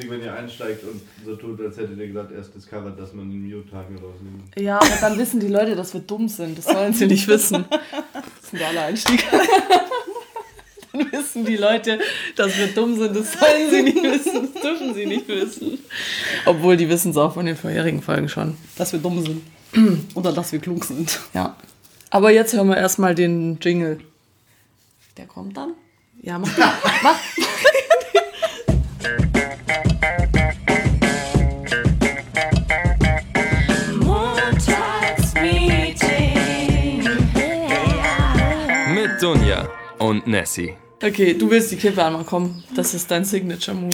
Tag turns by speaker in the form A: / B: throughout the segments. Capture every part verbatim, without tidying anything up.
A: wenn ihr einsteigt und so tut, als hättet ihr gesagt, erst discovered, dass man den Mute-Haken rausnimmt.
B: Ja, aber dann wissen die Leute, dass wir dumm sind. Das sollen sie nicht wissen. Das ist ein geiler Einstieg. Dann wissen die Leute, dass wir dumm sind. Das sollen sie nicht wissen. Das dürfen sie nicht wissen. Obwohl, die wissen es auch von den vorherigen Folgen schon.
C: Dass wir dumm sind. Oder dass wir klug sind.
B: Ja. Aber jetzt hören wir erstmal den Jingle. Der kommt dann? Ja, mach. mach.
D: Mit Dunja und Nessie.
B: Okay, du willst die Kippe einmal kommen. Das ist dein Signature-Move.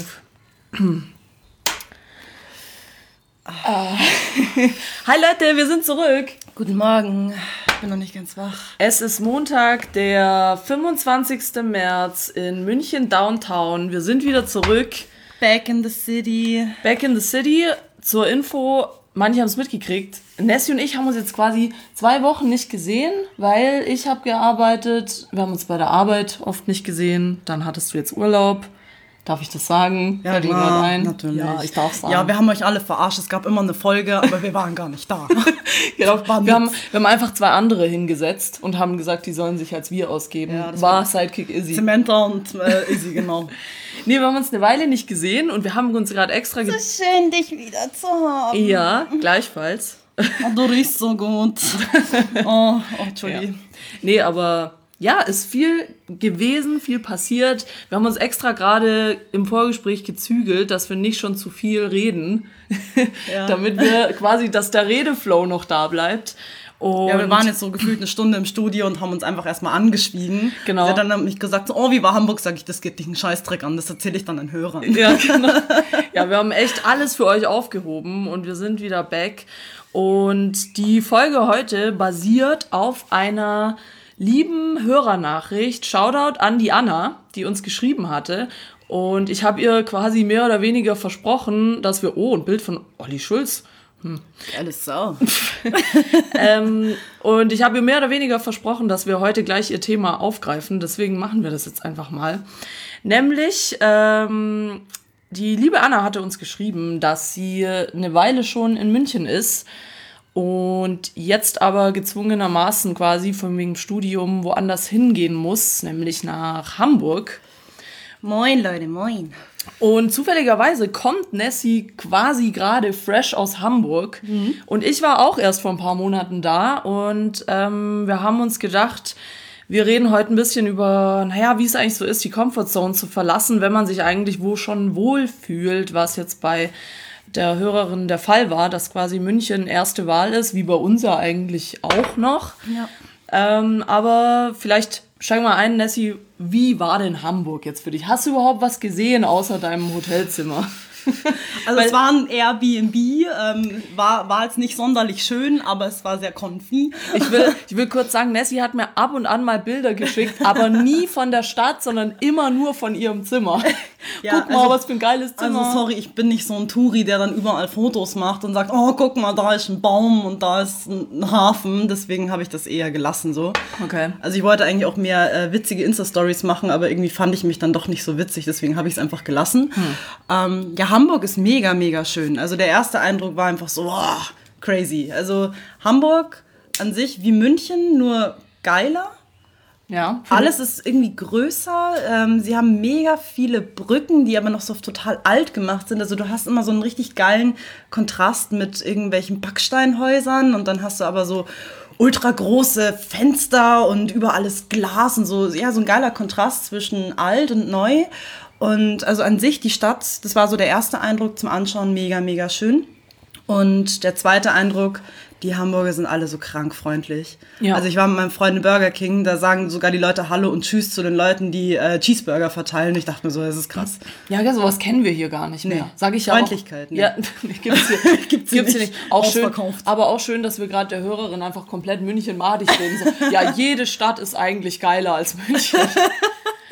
B: Hi Leute, wir sind zurück.
C: Guten Morgen. Ich bin noch nicht ganz wach.
B: Es ist Montag, der fünfundzwanzigsten März in München Downtown. Wir sind wieder zurück.
C: Back in the city.
B: Back in the city. Zur Info, manche haben es mitgekriegt. Nessie und ich haben uns jetzt quasi zwei Wochen nicht gesehen, weil ich habe gearbeitet. Wir haben uns bei der Arbeit oft nicht gesehen. Dann hattest du jetzt Urlaub. Darf ich das sagen?
C: Ja, klar, ein? natürlich.
B: Ja, ich darf sagen.
C: Ja, wir haben euch alle verarscht. Es gab immer eine Folge, aber wir waren gar nicht da.
B: Genau, wir, haben, wir haben einfach zwei andere hingesetzt und haben gesagt, die sollen sich als wir ausgeben. Ja, das war Sidekick Izzy.
C: Samantha und äh, Izzy, genau.
B: Nee, wir haben uns eine Weile nicht gesehen und wir haben uns gerade extra...
C: So schön, dich wieder zu haben.
B: Ja, gleichfalls.
C: Oh, du riechst so gut. Oh, oh Entschuldigung.
B: Ja. Nee, aber ja, ist viel gewesen, viel passiert. Wir haben uns extra gerade im Vorgespräch gezügelt, dass wir nicht schon zu viel reden, ja. Damit wir quasi, dass der Redeflow noch da bleibt. Und
C: ja, wir waren jetzt so gefühlt eine Stunde im Studio und haben uns einfach erstmal angeschwiegen.
B: Genau.
C: Sie hat dann nämlich gesagt, so, oh, wie war Hamburg? Sag ich, das geht dich einen Scheißdreck an, das erzähle ich dann den Hörern.
B: Ja, genau. Ja, wir haben echt alles für euch aufgehoben und wir sind wieder back. Und die Folge heute basiert auf einer lieben Hörernachricht. Shoutout an die Anna, die uns geschrieben hatte. Und ich habe ihr quasi mehr oder weniger versprochen, dass wir... Oh, ein Bild von Olli Schulz. Hm.
C: Alles Sau.
B: ähm, und ich habe ihr mehr oder weniger versprochen, dass wir heute gleich ihr Thema aufgreifen. Deswegen machen wir das jetzt einfach mal. Nämlich, ähm, die liebe Anna hatte uns geschrieben, dass sie eine Weile schon in München ist und jetzt aber gezwungenermaßen quasi von wegen Studium woanders hingehen muss, nämlich nach Hamburg.
C: Moin, Leute, moin.
B: Und zufälligerweise kommt Nessie quasi gerade fresh aus Hamburg. Mhm. Und ich war auch erst vor ein paar Monaten da. Und ähm, wir haben uns gedacht, wir reden heute ein bisschen über, naja, wie es eigentlich so ist, die Comfortzone zu verlassen, wenn man sich eigentlich wo schon wohlfühlt, was jetzt bei der Hörerin der Fall war, dass quasi München erste Wahl ist, wie bei uns ja eigentlich auch noch.
C: Ja.
B: Ähm, aber vielleicht steig mal ein, Nessie, wie war denn Hamburg jetzt für dich? Hast du überhaupt was gesehen außer deinem Hotelzimmer?
C: Also Weil, es war ein Airbnb, ähm, war, war jetzt nicht sonderlich schön, aber es war sehr comfy.
B: Ich will, ich will kurz sagen, Nessie hat mir ab und an mal Bilder geschickt, aber nie von der Stadt, sondern immer nur von ihrem Zimmer. Ja, guck mal, also, was für ein geiles Zimmer.
C: Also sorry, ich bin nicht so ein Touri, der dann überall Fotos macht und sagt, oh, guck mal, da ist ein Baum und da ist ein Hafen. Deswegen habe ich das eher gelassen so.
B: Okay.
C: Also ich wollte eigentlich auch mehr äh, witzige Insta-Stories machen, aber irgendwie fand ich mich dann doch nicht so witzig, deswegen habe ich es einfach gelassen. Hm. Ähm, ja, Hamburg ist mega, mega schön. Also der erste Eindruck war einfach so, wow, crazy. Also Hamburg an sich wie München, nur geiler.
B: Ja.
C: Alles ist irgendwie größer. Ähm, sie haben mega viele Brücken, die aber noch so total alt gemacht sind. Also du hast immer so einen richtig geilen Kontrast mit irgendwelchen Backsteinhäusern und dann hast du aber so ultra große Fenster und überall ist Glas und so. Ja, so ein geiler Kontrast zwischen alt und neu. Und also an sich die Stadt, das war so der erste Eindruck zum Anschauen, mega, mega schön. Und der zweite Eindruck, die Hamburger sind alle so krank freundlich. Ja. Also ich war mit meinem Freund im Burger King, da sagen sogar die Leute Hallo und Tschüss zu den Leuten, die äh, Cheeseburger verteilen. Ich dachte mir so, das ist krass.
B: Ja, ja, sowas kennen wir hier gar nicht mehr. Nee. Sag ich ja
C: Freundlichkeit,
B: auch. Ne? Ja, gibt's hier, gibt's hier, gibt's hier nicht. Auch schön, aber auch schön, dass wir gerade der Hörerin einfach komplett München madig reden. So, ja, jede Stadt ist eigentlich geiler als München.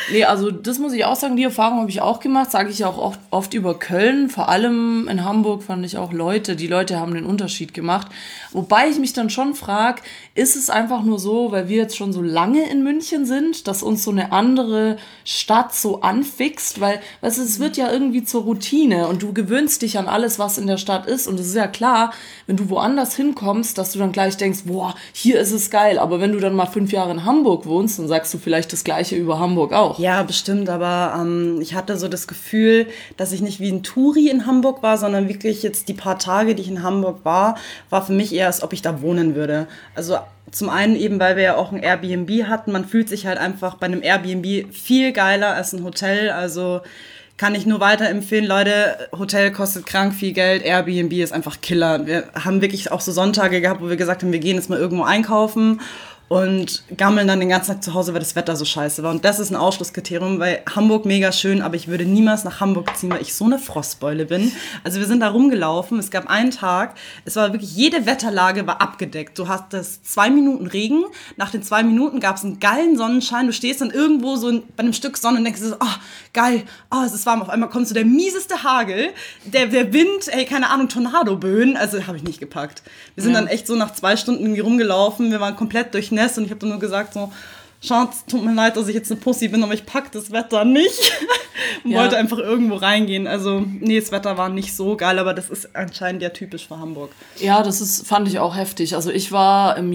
B: Nee, also das muss ich auch sagen, die Erfahrung habe ich auch gemacht, sage ich ja auch oft, oft über Köln. Vor allem in Hamburg fand ich auch Leute, die Leute haben den Unterschied gemacht. Wobei ich mich dann schon frage, ist es einfach nur so, weil wir jetzt schon so lange in München sind, dass uns so eine andere Stadt so anfixt? Weil, weißt du, es wird ja irgendwie zur Routine und du gewöhnst dich an alles, was in der Stadt ist. Und es ist ja klar, wenn du woanders hinkommst, dass du dann gleich denkst, boah, hier ist es geil. Aber wenn du dann mal fünf Jahre in Hamburg wohnst, dann sagst du vielleicht das Gleiche über Hamburg auch.
C: Ja, bestimmt, aber ähm, ich hatte so das Gefühl, dass ich nicht wie ein Touri in Hamburg war, sondern wirklich jetzt die paar Tage, die ich in Hamburg war, war für mich eher, als ob ich da wohnen würde. Also zum einen eben, weil wir ja auch ein Airbnb hatten, man fühlt sich halt einfach bei einem Airbnb viel geiler als ein Hotel, also kann ich nur weiterempfehlen, Leute, Hotel kostet krank viel Geld, Airbnb ist einfach Killer. Wir haben wirklich auch so Sonntage gehabt, wo wir gesagt haben, wir gehen jetzt mal irgendwo einkaufen und gammeln dann den ganzen Tag zu Hause, weil das Wetter so scheiße war. Und das ist ein Ausschlusskriterium, weil Hamburg mega schön, aber ich würde niemals nach Hamburg ziehen, weil ich so eine Frostbeule bin. Also wir sind da rumgelaufen, es gab einen Tag, es war wirklich, jede Wetterlage war abgedeckt. Du hattest zwei Minuten Regen, nach den zwei Minuten gab es einen geilen Sonnenschein, du stehst dann irgendwo so bei einem Stück Sonne und denkst so, oh, geil, oh, es ist warm. Auf einmal kommt so der mieseste Hagel, der, der Wind, ey, keine Ahnung, Tornadoböen, also habe ich nicht gepackt. Wir sind ja. dann echt so nach zwei Stunden irgendwie rumgelaufen, wir waren komplett durchnässt und ich habe dann nur gesagt so, Schatz, tut mir leid, dass ich jetzt eine Pussy bin, aber ich pack das Wetter nicht. Und ja. wollte einfach irgendwo reingehen. Also, nee, das Wetter war nicht so geil, aber das ist anscheinend ja typisch für Hamburg.
B: Ja, das ist, fand ich auch heftig. Also ich war im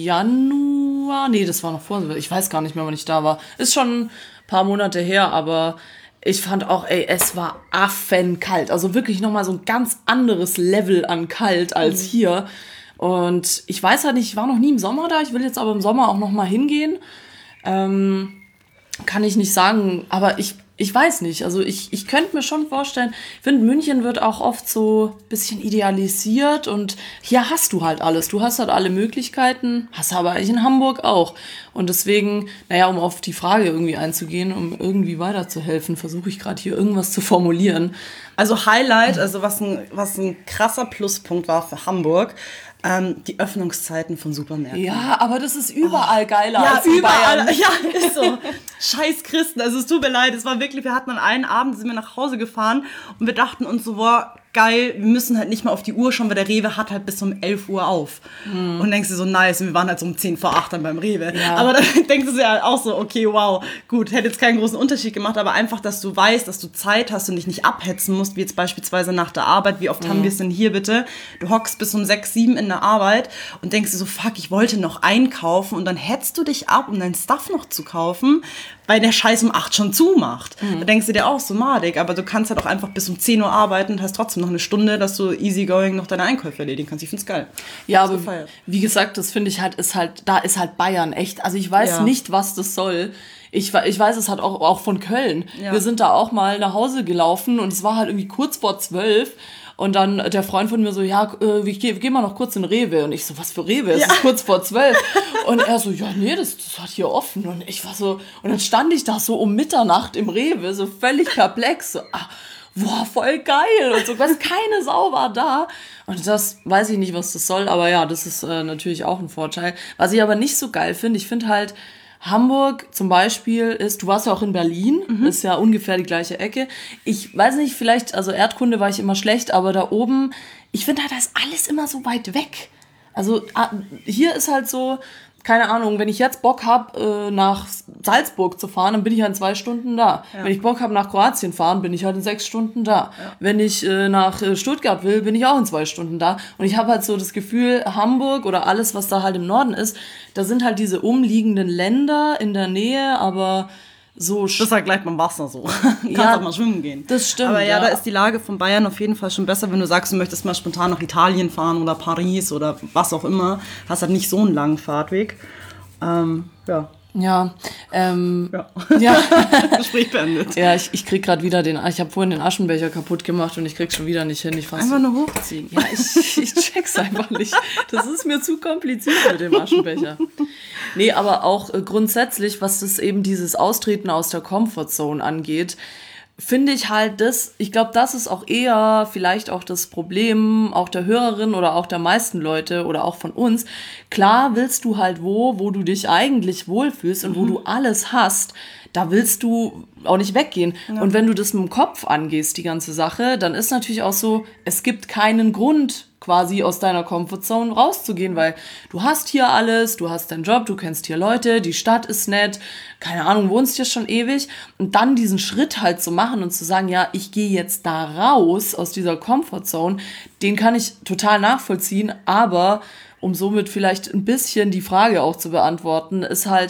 B: Januar, nee, das war noch vor, ich weiß gar nicht mehr, wann ich da war. Ist schon ein paar Monate her, aber ich fand auch, ey, es war affenkalt. Also wirklich nochmal so ein ganz anderes Level an kalt als mhm. hier. Und ich weiß halt nicht, ich war noch nie im Sommer da, ich will jetzt aber im Sommer auch noch mal hingehen. Ähm, kann ich nicht sagen, aber ich, ich weiß nicht. Also ich, ich könnte mir schon vorstellen, ich finde, München wird auch oft so ein bisschen idealisiert und hier hast du halt alles. Du hast halt alle Möglichkeiten, hast aber eigentlich in Hamburg auch. Und deswegen, naja, um auf die Frage irgendwie einzugehen, um irgendwie weiterzuhelfen, versuche ich gerade hier irgendwas zu formulieren.
C: Also Highlight, also was ein, was ein krasser Pluspunkt war für Hamburg, ähm, die Öffnungszeiten von Supermärkten.
B: Ja, aber das ist überall oh. geiler
C: ja,
B: als in
C: überall,
B: Bayern.
C: Ja, ist so. Scheiß Christen, also es tut mir leid, es war wirklich, wir hatten an einen Abend, sind wir nach Hause gefahren und wir dachten uns so, boah, geil, wir müssen halt nicht mal auf die Uhr schauen, weil der Rewe hat halt bis um elf Uhr auf. Mhm. Und denkst du so, nice, und wir waren halt so um zehn vor acht dann beim Rewe. Ja. Aber dann denkst du dir halt auch so, okay, wow, gut, hätte jetzt keinen großen Unterschied gemacht, aber einfach, dass du weißt, dass du Zeit hast und dich nicht abhetzen musst, wie jetzt beispielsweise nach der Arbeit. Wie oft mhm. haben wir es denn hier bitte? Du hockst bis um sechs, sieben in der Arbeit und denkst dir so, fuck, ich wollte noch einkaufen und dann hetzt du dich ab, um dein Stuff noch zu kaufen, weil der Scheiß um acht schon zumacht. Mhm. Da denkst du dir auch so madig, aber du kannst halt auch einfach bis um zehn Uhr arbeiten und hast trotzdem noch eine Stunde, dass du easygoing noch deine Einkäufe erledigen kannst. Ich find's geil.
B: Ja, aber wie gesagt, das finde ich halt, ist halt, da ist halt Bayern echt, also ich weiß ja. nicht, was das soll. Ich, ich weiß es halt auch, auch von Köln. Ja. Wir sind da auch mal nach Hause gelaufen und es war halt irgendwie kurz vor zwölf. Und dann der Freund von mir so, ja, äh, wir gehen geh mal noch kurz in Rewe. Und ich so, was für Rewe? Es ja. ist kurz vor zwölf. Und er so, ja, nee, das, das hat hier offen. Und ich war so, und dann stand ich da so um Mitternacht im Rewe, so völlig perplex. So, ah, boah, voll geil. Und so, was, keine Sau war da. Und das weiß ich nicht, was das soll. Aber ja, das ist äh, natürlich auch ein Vorteil. Was ich aber nicht so geil finde, ich finde halt, Hamburg zum Beispiel ist, du warst ja auch in Berlin, mhm. ist ja ungefähr die gleiche Ecke. Ich weiß nicht, vielleicht, also Erdkunde war ich immer schlecht, aber da oben, ich finde halt, da ist alles immer so weit weg. Also hier ist halt so, keine Ahnung, wenn ich jetzt Bock habe, nach Salzburg zu fahren, dann bin ich halt in zwei Stunden da. Ja. Wenn ich Bock habe, nach Kroatien fahren, bin ich halt in sechs Stunden da. Ja. Wenn ich nach Stuttgart will, bin ich auch in zwei Stunden da. Und ich habe halt so das Gefühl, Hamburg oder alles, was da halt im Norden ist, da sind halt diese umliegenden Länder in der Nähe, aber so...
C: Das ist halt gleich beim Wasser so. Du kannst auch mal schwimmen gehen.
B: Das stimmt,
C: aber ja,
B: ja,
C: da ist die Lage von Bayern auf jeden Fall schon besser, wenn du sagst, du möchtest mal spontan nach Italien fahren oder Paris oder was auch immer. Hast halt nicht so einen langen Fahrtweg. Ähm, ja.
B: Ja, ähm,
C: ja.
B: ja.
C: Gespräch beendet.
B: Ja, ich, ich krieg gerade wieder den, ich habe vorhin den Aschenbecher kaputt gemacht und ich krieg's schon wieder nicht hin. Ich
C: einfach nur hochziehen.
B: Ja, ich, ich check's einfach nicht. Das ist mir zu kompliziert mit dem Aschenbecher. Nee, aber auch äh, grundsätzlich, was das eben dieses Austreten aus der Comfortzone angeht, finde ich halt das, ich glaube, das ist auch eher vielleicht auch das Problem auch der Hörerin oder auch der meisten Leute oder auch von uns. Klar willst du halt wo, wo du dich eigentlich wohlfühlst und mhm. wo du alles hast, da willst du auch nicht weggehen. Ja. Und wenn du das mit dem Kopf angehst, die ganze Sache, dann ist natürlich auch so, es gibt keinen Grund, quasi aus deiner Comfortzone rauszugehen, weil du hast hier alles, du hast deinen Job, du kennst hier Leute, die Stadt ist nett, keine Ahnung, wohnst hier schon ewig und dann diesen Schritt halt zu machen und zu sagen, ja, ich gehe jetzt da raus aus dieser Comfortzone, den kann ich total nachvollziehen, aber um somit vielleicht ein bisschen die Frage auch zu beantworten, ist halt,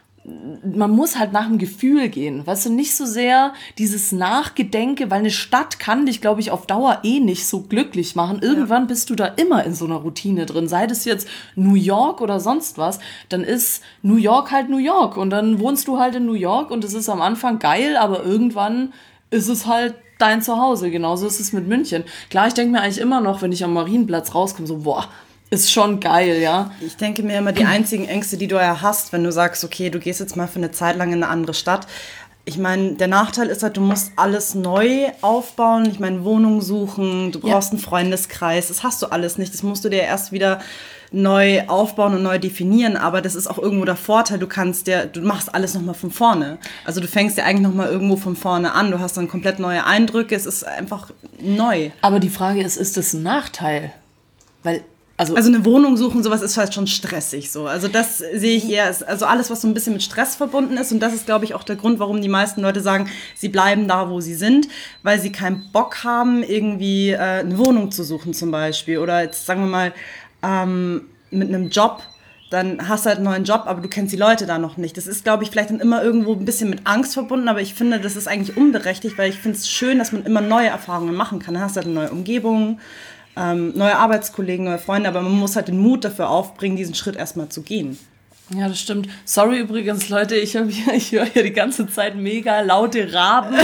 B: man muss halt nach dem Gefühl gehen, weißt du, nicht so sehr dieses Nachgedenke, weil eine Stadt kann dich, glaube ich, auf Dauer eh nicht so glücklich machen. Irgendwann ja. bist du da immer in so einer Routine drin, sei das jetzt New York oder sonst was, dann ist New York halt New York und dann wohnst du halt in New York und es ist am Anfang geil, aber irgendwann ist es halt dein Zuhause, genauso ist es mit München. Klar, ich denke mir eigentlich immer noch, wenn ich am Marienplatz rauskomme, so, boah, ist schon geil, ja.
C: Ich denke mir immer, die einzigen Ängste, die du ja hast, wenn du sagst, okay, du gehst jetzt mal für eine Zeit lang in eine andere Stadt. Ich meine, der Nachteil ist halt, du musst alles neu aufbauen. Ich meine, Wohnung suchen, du brauchst ja. einen Freundeskreis. Das hast du alles nicht. Das musst du dir erst wieder neu aufbauen und neu definieren. Aber das ist auch irgendwo der Vorteil. Du kannst dir, du machst alles nochmal von vorne. Also du fängst dir eigentlich nochmal irgendwo von vorne an. Du hast dann komplett neue Eindrücke. Es ist einfach neu.
B: Aber die Frage ist, ist das ein Nachteil? Weil Also,
C: also eine Wohnung suchen, sowas ist halt schon stressig so. Also das sehe ich eher, also alles, was so ein bisschen mit Stress verbunden ist. Und das ist, glaube ich, auch der Grund, warum die meisten Leute sagen, sie bleiben da, wo sie sind, weil sie keinen Bock haben, irgendwie äh, eine Wohnung zu suchen zum Beispiel. Oder jetzt sagen wir mal ähm, mit einem Job, dann hast du halt einen neuen Job, aber du kennst die Leute da noch nicht. Das ist, glaube ich, vielleicht dann immer irgendwo ein bisschen mit Angst verbunden, aber ich finde, das ist eigentlich unberechtigt, weil ich finde es schön, dass man immer neue Erfahrungen machen kann. Dann hast du halt eine neue Umgebung, Ähm, neue Arbeitskollegen, neue Freunde, aber man muss halt den Mut dafür aufbringen, diesen Schritt erstmal zu gehen.
B: Ja, das stimmt. Sorry übrigens, Leute, ich, hab hier, ich höre hier die ganze Zeit mega laute Raben.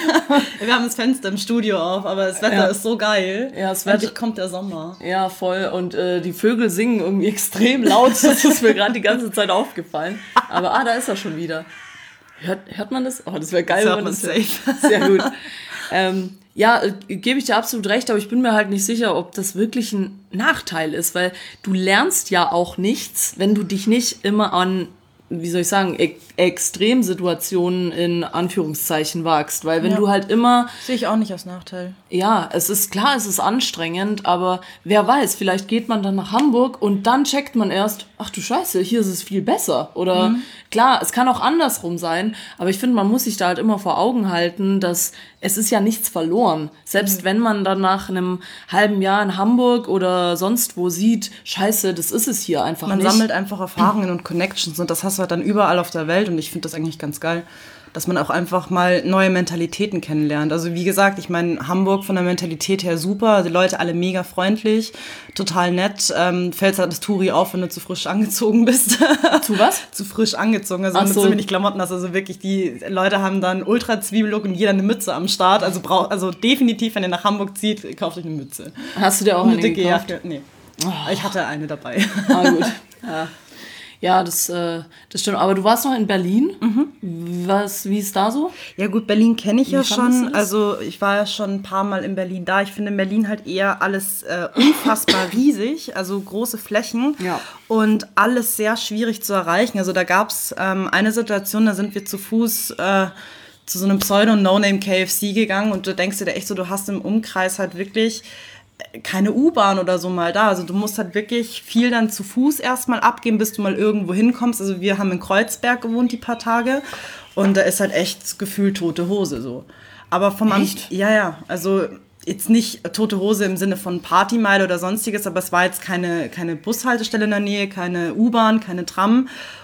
C: Wir haben das Fenster im Studio auf, aber das Wetter
B: ja.
C: ist so geil.
B: Ja, das Wetter,
C: endlich kommt der Sommer.
B: Ja, voll. Und äh, die Vögel singen irgendwie extrem laut. Das ist mir gerade die ganze Zeit aufgefallen. Aber ah, da ist er schon wieder. Hört, hört man das? Oh, das wäre geil,
C: das
B: wenn man das
C: safe.
B: Sehr gut. Ähm, ja, äh, gebe ich dir absolut recht, aber ich bin mir halt nicht sicher, ob das wirklich ein Nachteil ist, weil du lernst ja auch nichts, wenn du dich nicht immer an, wie soll ich sagen, e- Extremsituationen in Anführungszeichen wagst, weil wenn
C: ja.
B: du halt immer...
C: Sehe ich auch nicht als Nachteil.
B: Ja, es ist klar, es ist anstrengend, aber wer weiß, vielleicht geht man dann nach Hamburg und dann checkt man erst, ach du Scheiße, hier ist es viel besser. Oder mhm. klar, es kann auch andersrum sein, aber ich finde, man muss sich da halt immer vor Augen halten, dass es ist ja nichts verloren. Selbst mhm. wenn man dann nach einem halben Jahr in Hamburg oder sonst wo sieht, Scheiße, das ist es hier einfach
C: man
B: nicht.
C: Man sammelt einfach Erfahrungen und Connections und das hast du halt dann überall auf der Welt und ich finde das eigentlich ganz geil, dass man auch einfach mal neue Mentalitäten kennenlernt. Also wie gesagt, ich meine, Hamburg von der Mentalität her super, die Leute alle mega freundlich, total nett. Ähm, fällt halt das Touri auf, wenn du zu frisch angezogen bist.
B: Zu was?
C: Zu frisch angezogen, also wenn
B: so.
C: du zu wenig Klamotten hast. Also wirklich, die Leute haben dann Ultra-Zwiebellook und jeder eine Mütze am Start. Also, brauch, also definitiv, wenn ihr nach Hamburg zieht, kauft euch eine Mütze.
B: Hast du dir auch
C: eine
B: eine
C: dicke
B: gekauft?
C: Jacke? Nee,
B: oh.
C: Ich hatte eine dabei.
B: Ah, gut. Ja. Ja, das, äh, das stimmt. Aber du warst noch in Berlin. Mhm. Was, wie ist da so?
C: Ja gut, Berlin kenne ich wie ja schon.
B: Das?
C: Also ich war ja schon ein paar Mal in Berlin da. Ich finde in Berlin halt eher alles äh, unfassbar riesig, also große Flächen
B: ja.
C: und alles sehr schwierig zu erreichen. Also da gab es ähm, eine Situation, da sind wir zu Fuß äh, zu so einem Pseudo-No-Name-K F C gegangen und du denkst dir da echt so, du hast im Umkreis halt wirklich keine U-Bahn oder so mal da. Also du musst halt wirklich viel dann zu Fuß erstmal abgehen, bis du mal irgendwo hinkommst. Also wir haben in Kreuzberg gewohnt die paar Tage und da ist halt echt gefühlt tote Hose so. Aber vom
B: Echt?
C: Am- ja, ja, also jetzt nicht tote Hose im Sinne von Partymeile oder sonstiges, aber es war jetzt keine, keine Bushaltestelle in der Nähe, keine U-Bahn, keine Tram.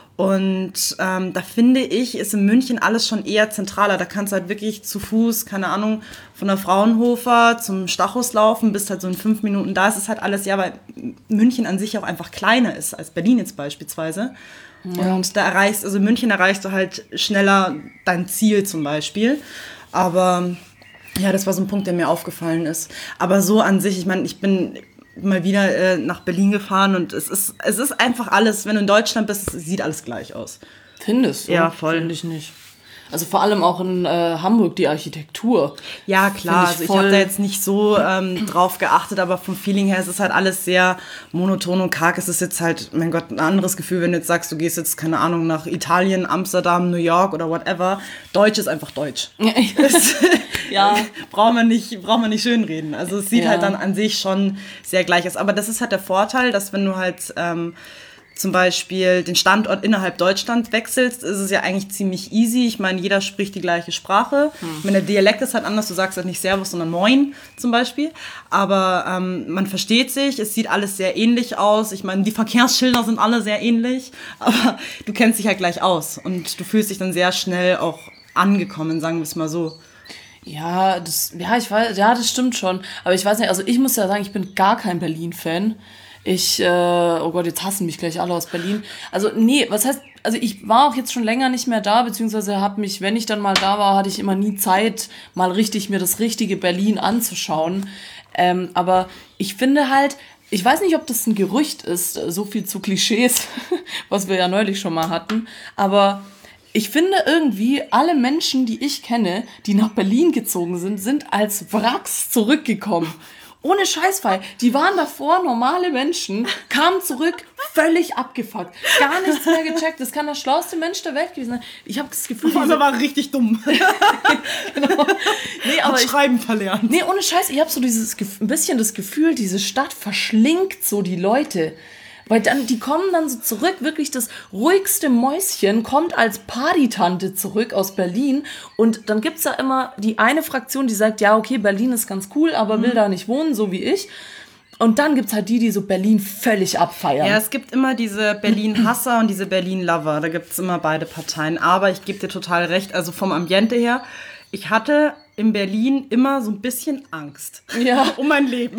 C: Und ähm, da finde ich, ist in München alles schon eher zentraler. Da kannst du halt wirklich zu Fuß, keine Ahnung, von der Fraunhofer zum Stachus laufen, bist halt so in fünf Minuten da. Es ist halt alles, ja, weil München an sich auch einfach kleiner ist als Berlin jetzt beispielsweise. Ja. Und da erreichst, also in München erreichst du halt schneller dein Ziel zum Beispiel. Aber ja, das war so ein Punkt, der mir aufgefallen ist. Aber so an sich, ich meine, ich bin mal wieder äh, nach Berlin gefahren und es ist, es ist einfach alles, wenn du in Deutschland bist, es sieht alles gleich aus.
B: Findest du?
C: Ja, voll.
B: Finde ich nicht. Also vor allem auch in äh, Hamburg die Architektur.
C: Ja, klar.
B: ich
C: Also ich
B: voll-
C: habe da jetzt nicht so ähm, drauf geachtet, aber vom Feeling her ist es halt alles sehr monoton und karg. Es ist jetzt halt, mein Gott, ein anderes Gefühl, wenn du jetzt sagst, du gehst jetzt, keine Ahnung, nach Italien, Amsterdam, New York oder whatever. Deutsch ist einfach Deutsch.
B: Ja.
C: braucht man nicht, braucht man nicht schönreden. Also es sieht
B: Ja.
C: halt dann an sich schon sehr gleich aus. Aber das ist halt der Vorteil, dass wenn du halt ähm, zum Beispiel den Standort innerhalb Deutschland wechselst, ist es ja eigentlich ziemlich easy. Ich meine, jeder spricht die gleiche Sprache.
B: Hm.
C: Ich meine, der Dialekt ist halt anders. Du sagst halt nicht Servus, sondern Moin zum Beispiel. Aber ähm, man versteht sich. Es sieht alles sehr ähnlich aus. Ich meine, die Verkehrsschilder sind alle sehr ähnlich. Aber du kennst dich halt gleich aus. Und du fühlst dich dann sehr schnell auch angekommen, sagen wir es mal so.
B: Ja, das, ja, ich weiß, ja, das stimmt schon. Aber ich weiß nicht, also ich muss ja sagen, ich bin gar kein Berlin-Fan. Ich, äh, oh Gott, jetzt hassen mich gleich alle aus Berlin. Also, nee, was heißt, also ich war auch jetzt schon länger nicht mehr da, beziehungsweise habe mich, wenn ich dann mal da war, hatte ich immer nie Zeit, mal richtig mir das richtige Berlin anzuschauen. Ähm, aber ich finde halt, ich weiß nicht, ob das ein Gerücht ist, so viel zu Klischees, was wir ja neulich schon mal hatten, aber ich finde irgendwie, alle Menschen, die ich kenne, die nach Berlin gezogen sind, sind als Wracks zurückgekommen. Ohne Scheißfall. Die waren davor normale Menschen, kamen zurück, völlig abgefuckt. Gar nichts mehr gecheckt. Das kann der schlauste Mensch der Welt gewesen sein. Ich habe das Gefühl,
C: Also war richtig dumm.
B: genau. Nee, aber
C: Hat
B: ich,
C: Schreiben verlernt.
B: nee, ohne Scheiß, ich habe so dieses Gef- ein bisschen das Gefühl, diese Stadt verschlingt so die Leute. Weil dann, die kommen dann so zurück, wirklich das ruhigste Mäuschen kommt als Partytante zurück aus Berlin und dann gibt's da immer die eine Fraktion, die sagt, ja, okay, Berlin ist ganz cool, aber will da nicht wohnen, so wie ich. Und dann gibt's halt die, die so Berlin völlig abfeiern.
C: Ja, es gibt immer diese Berlin-Hasser und diese Berlin-Lover. Da gibt es immer beide Parteien. Aber ich gebe dir total recht, also vom Ambiente her, ich hatte in Berlin immer so ein bisschen Angst
B: Ja.
C: um mein Leben.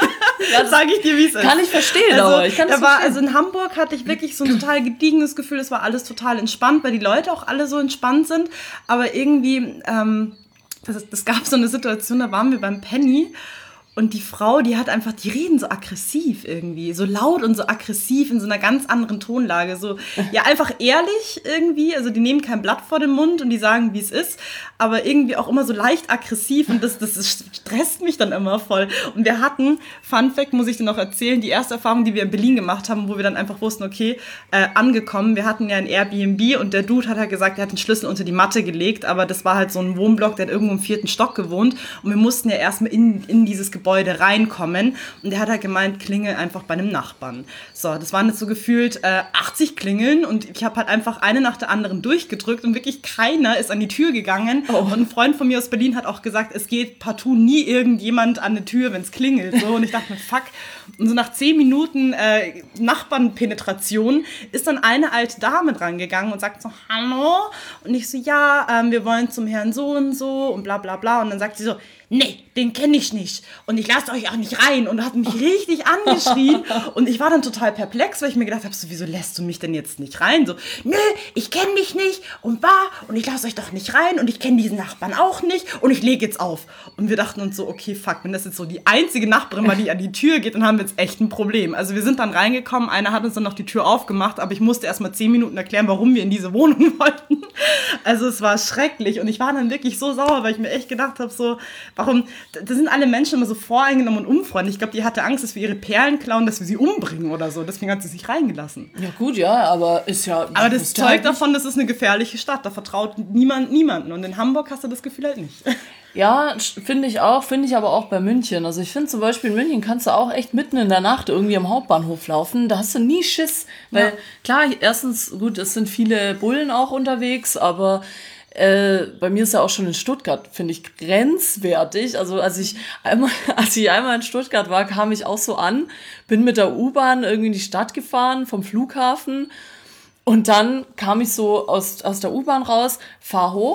C: Ja, sage ich dir, wie es ist.
B: Kann ich verstehen,
C: also,
B: aber ich kann das
C: da war,
B: verstehen.
C: Also in Hamburg hatte ich wirklich so ein total gediegenes Gefühl, es war alles total entspannt, weil die Leute auch alle so entspannt sind. Aber irgendwie, ähm, das, das gab so eine Situation, da waren wir beim Penny. Und die Frau, die hat einfach, die reden so aggressiv irgendwie, so laut und so aggressiv in so einer ganz anderen Tonlage. So, ja, einfach ehrlich irgendwie, also die nehmen kein Blatt vor den Mund und die sagen, wie es ist, aber irgendwie auch immer so leicht aggressiv und das, das stresst mich dann immer voll. Und wir hatten, Fun Fact muss ich dir noch erzählen, die erste Erfahrung, die wir in Berlin gemacht haben, wo wir dann einfach wussten, okay, äh, angekommen, wir hatten ja ein Airbnb und der Dude hat halt gesagt, er hat den Schlüssel unter die Matte gelegt, aber das war halt so ein Wohnblock, der hat irgendwo im vierten Stock gewohnt und wir mussten ja erstmal in, in dieses Gebäude reinkommen und der hat halt gemeint, klingel einfach bei einem Nachbarn. So, das waren jetzt so gefühlt äh, achtzig Klingeln und ich habe halt einfach eine nach der anderen durchgedrückt und wirklich keiner ist an die Tür gegangen. Oh. Und ein Freund von mir aus Berlin hat auch gesagt, es geht partout nie irgendjemand an die Tür, wenn es klingelt. So, und ich dachte mir, fuck. Und so nach zehn Minuten äh, Nachbarnpenetration ist dann eine alte Dame dran gegangen und sagt so, hallo? Und ich so, ja, ähm, wir wollen zum Herrn so und so und bla bla bla. Und dann sagt sie so, nee, den kenne ich nicht und ich lasse euch auch nicht rein und hat mich richtig angeschrien und ich war dann total perplex, weil ich mir gedacht habe, so, wieso lässt du mich denn jetzt nicht rein? So, nö, ich kenne mich nicht und war und ich lasse euch doch nicht rein und ich kenne diesen Nachbarn auch nicht und ich lege jetzt auf. Und wir dachten uns so, okay, fuck, wenn das jetzt so die einzige Nachbarin war, die an die Tür geht, dann haben wir jetzt echt ein Problem. Also wir sind dann reingekommen, einer hat uns dann noch die Tür aufgemacht, aber ich musste erst mal zehn Minuten erklären, warum wir in diese Wohnung wollten. Also es war schrecklich und ich war dann wirklich so sauer, weil ich mir echt gedacht habe, so, warum, da sind alle Menschen immer so voreingenommen und unfreundlich. Ich glaube, die hatte Angst, dass wir ihre Perlen klauen, dass wir sie umbringen oder so. Deswegen hat sie sich reingelassen.
B: Ja gut, ja, aber ist ja...
C: Aber das
B: ist
C: zeugt
B: halt
C: davon, das ist eine gefährliche Stadt. Da vertraut niemand niemanden. Und in Hamburg hast du das Gefühl halt nicht.
B: Ja, finde ich auch, finde ich aber auch bei München. Also ich finde zum Beispiel in München kannst du auch echt mitten in der Nacht irgendwie am Hauptbahnhof laufen. Da hast du nie Schiss. Weil
C: Ja.
B: klar, erstens, gut, es sind viele Bullen auch unterwegs, aber äh, bei mir ist ja auch schon in Stuttgart, finde ich, grenzwertig. Also als ich einmal, als ich einmal in Stuttgart war, kam ich auch so an, bin mit der U-Bahn irgendwie in die Stadt gefahren, vom Flughafen. Und dann kam ich so aus, aus der U-Bahn raus, fahr hoch.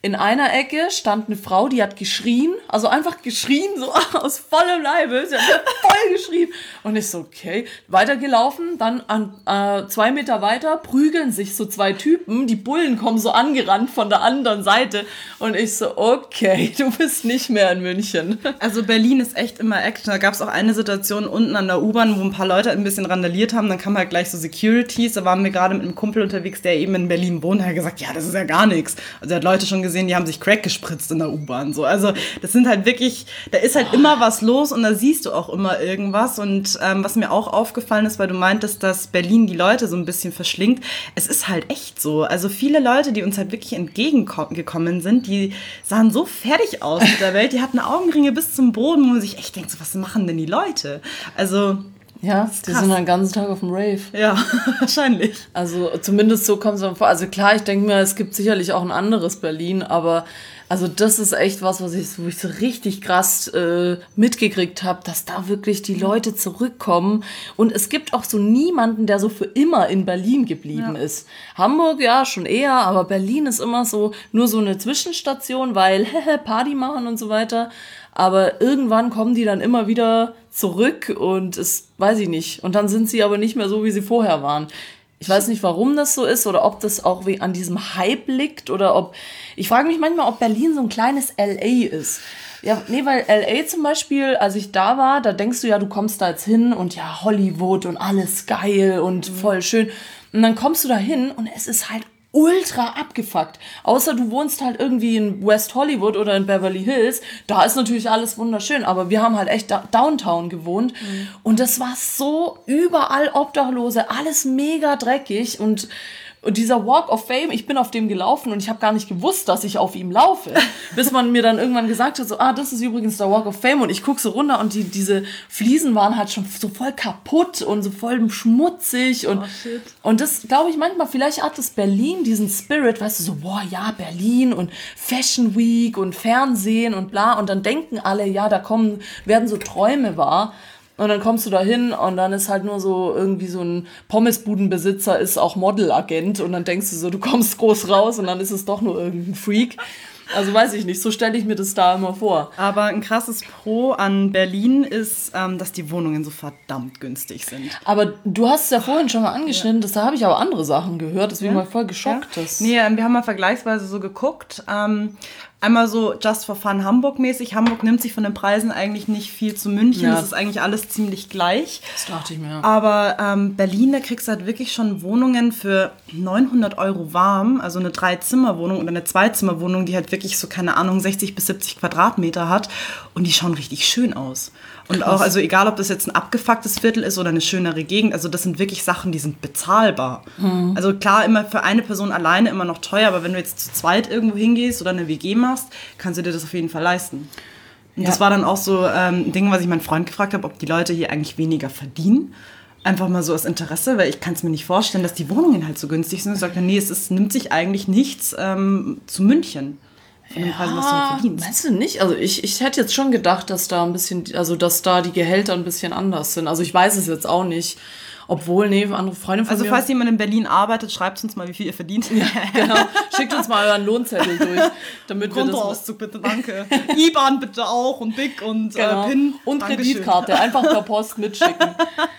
B: in einer Ecke stand eine Frau, die hat geschrien, also einfach geschrien, so aus vollem Leibe. Sie hat voll geschrien. Und ich so, okay, weitergelaufen, dann an äh, zwei Meter weiter prügeln sich so zwei Typen, die Bullen kommen so angerannt von der anderen Seite. Und ich so, okay, du bist nicht mehr in München.
C: Also Berlin ist echt immer Action. Da gab es auch eine Situation unten an der U-Bahn, wo ein paar Leute ein bisschen randaliert haben. Dann kamen halt gleich so Securities. Da waren wir gerade mit einem Kumpel unterwegs, der eben in Berlin wohnt. Er hat gesagt, ja, das ist ja gar nichts. Also er hat Leute schon gesehen, die haben sich Crack gespritzt in der U-Bahn. So. Also das sind halt wirklich, da ist halt immer was los und da siehst du auch immer irgendwas. Und ähm, was mir auch aufgefallen ist, weil du meintest, dass Berlin die Leute so ein bisschen verschlingt. Es ist halt echt so. Also viele Leute, die uns halt wirklich entgegengekommen sind, die sahen so fertig aus mit der Welt. Die hatten Augenringe bis zum Boden, wo man sich echt denkt, so, was machen denn die Leute? Also...
B: Ja, die sind den ganzen Tag auf dem Rave.
C: Ja, wahrscheinlich.
B: Also zumindest so kommt es mir vor. Also klar, ich denke mir, es gibt sicherlich auch ein anderes Berlin, aber also das ist echt was, was ich, wo ich so richtig krass äh, mitgekriegt habe, dass da wirklich die Leute zurückkommen. Und es gibt auch so niemanden, der so für immer in Berlin geblieben ja. ist. Hamburg ja schon eher, aber Berlin ist immer so nur so eine Zwischenstation, weil Party machen und so weiter. Aber irgendwann kommen die dann immer wieder zurück und es weiß ich nicht. Und dann sind sie aber nicht mehr so, wie sie vorher waren. Ich weiß nicht, warum das so ist oder ob das auch an diesem Hype liegt oder ob... Ich frage mich manchmal, ob Berlin so ein kleines L A ist. Ja, nee, weil L A zum Beispiel, als ich da war, da denkst du ja, du kommst da jetzt hin und ja, Hollywood und alles geil und mhm. voll schön. Und dann kommst du da hin und es ist halt ultra abgefuckt. Außer du wohnst halt irgendwie in West Hollywood oder in Beverly Hills. Da ist natürlich alles wunderschön, aber wir haben halt echt da- Downtown gewohnt. Mhm. Und das war so überall Obdachlose, alles mega dreckig und Und dieser Walk of Fame, ich bin auf dem gelaufen und ich habe gar nicht gewusst, dass ich auf ihm laufe. Bis man mir dann irgendwann gesagt hat, so, ah, das ist übrigens der Walk of Fame. Und ich gucke so runter und die, diese Fliesen waren halt schon so voll kaputt und so voll schmutzig. Und, oh, und das, glaube ich, manchmal, vielleicht hat das Berlin diesen Spirit, weißt du, so, boah, ja, Berlin und Fashion Week und Fernsehen und bla. Und dann denken alle, ja, da kommen, werden so Träume wahr. Und dann kommst du da hin und dann ist halt nur so irgendwie so ein Pommesbudenbesitzer ist auch Modelagent und dann denkst du so, du kommst groß raus und dann ist es doch nur irgendein Freak. Also weiß ich nicht, so stelle ich mir das da immer vor.
C: Aber ein krasses Pro an Berlin ist, ähm, dass die Wohnungen so verdammt günstig sind.
B: Aber du hast es ja vorhin schon mal angeschnitten, ja. das, da habe ich aber andere Sachen gehört, deswegen ja. war ich voll geschockt.
C: Ja.
B: Dass
C: nee, wir haben mal vergleichsweise so geguckt, ähm, einmal so just for fun Hamburg-mäßig. Hamburg nimmt sich von den Preisen eigentlich nicht viel zu München. Ja. Das ist eigentlich alles ziemlich gleich.
B: Das dachte ich mir.
C: Aber ähm, Berlin, da kriegst du halt wirklich schon Wohnungen für neunhundert Euro warm. Also eine Drei-Zimmer-Wohnung oder eine Zwei-Zimmer-Wohnung, die halt wirklich so, keine Ahnung, sechzig bis siebzig Quadratmeter hat. Und die schauen richtig schön aus. Und Krass. Auch, also egal, ob das jetzt ein abgefucktes Viertel ist oder eine schönere Gegend, also das sind wirklich Sachen, die sind bezahlbar. Mhm. Also klar, immer für eine Person alleine immer noch teuer, aber wenn du jetzt zu zweit irgendwo hingehst oder eine W G machst, kannst du dir das auf jeden Fall leisten. Und ja. das war dann auch so ähm, ein Ding, was ich meinen Freund gefragt habe, ob die Leute hier eigentlich weniger verdienen. Einfach mal so aus Interesse, weil ich kann es mir nicht vorstellen, dass die Wohnungen halt so günstig sind. Ich sagte, nee, es ist, nimmt sich eigentlich nichts ähm, zu München. Von den Preisen, was du halt verdienst.
B: Meinst du nicht? Also ich, ich hätte jetzt schon gedacht, dass da ein bisschen, also dass da die Gehälter ein bisschen anders sind. Also ich weiß es jetzt auch nicht. Obwohl, nee, andere Freunde von
C: also
B: mir...
C: Also falls jemand in Berlin arbeitet, schreibt uns mal, wie viel ihr verdient.
B: Ja, genau. Schickt uns mal euren Lohnzettel durch. Damit
C: Kontoauszug bitte, danke. I B A N bitte auch und B I C und
B: genau.
C: äh, PIN.
B: Und
C: Dankeschön.
B: Kreditkarte, einfach per Post mitschicken.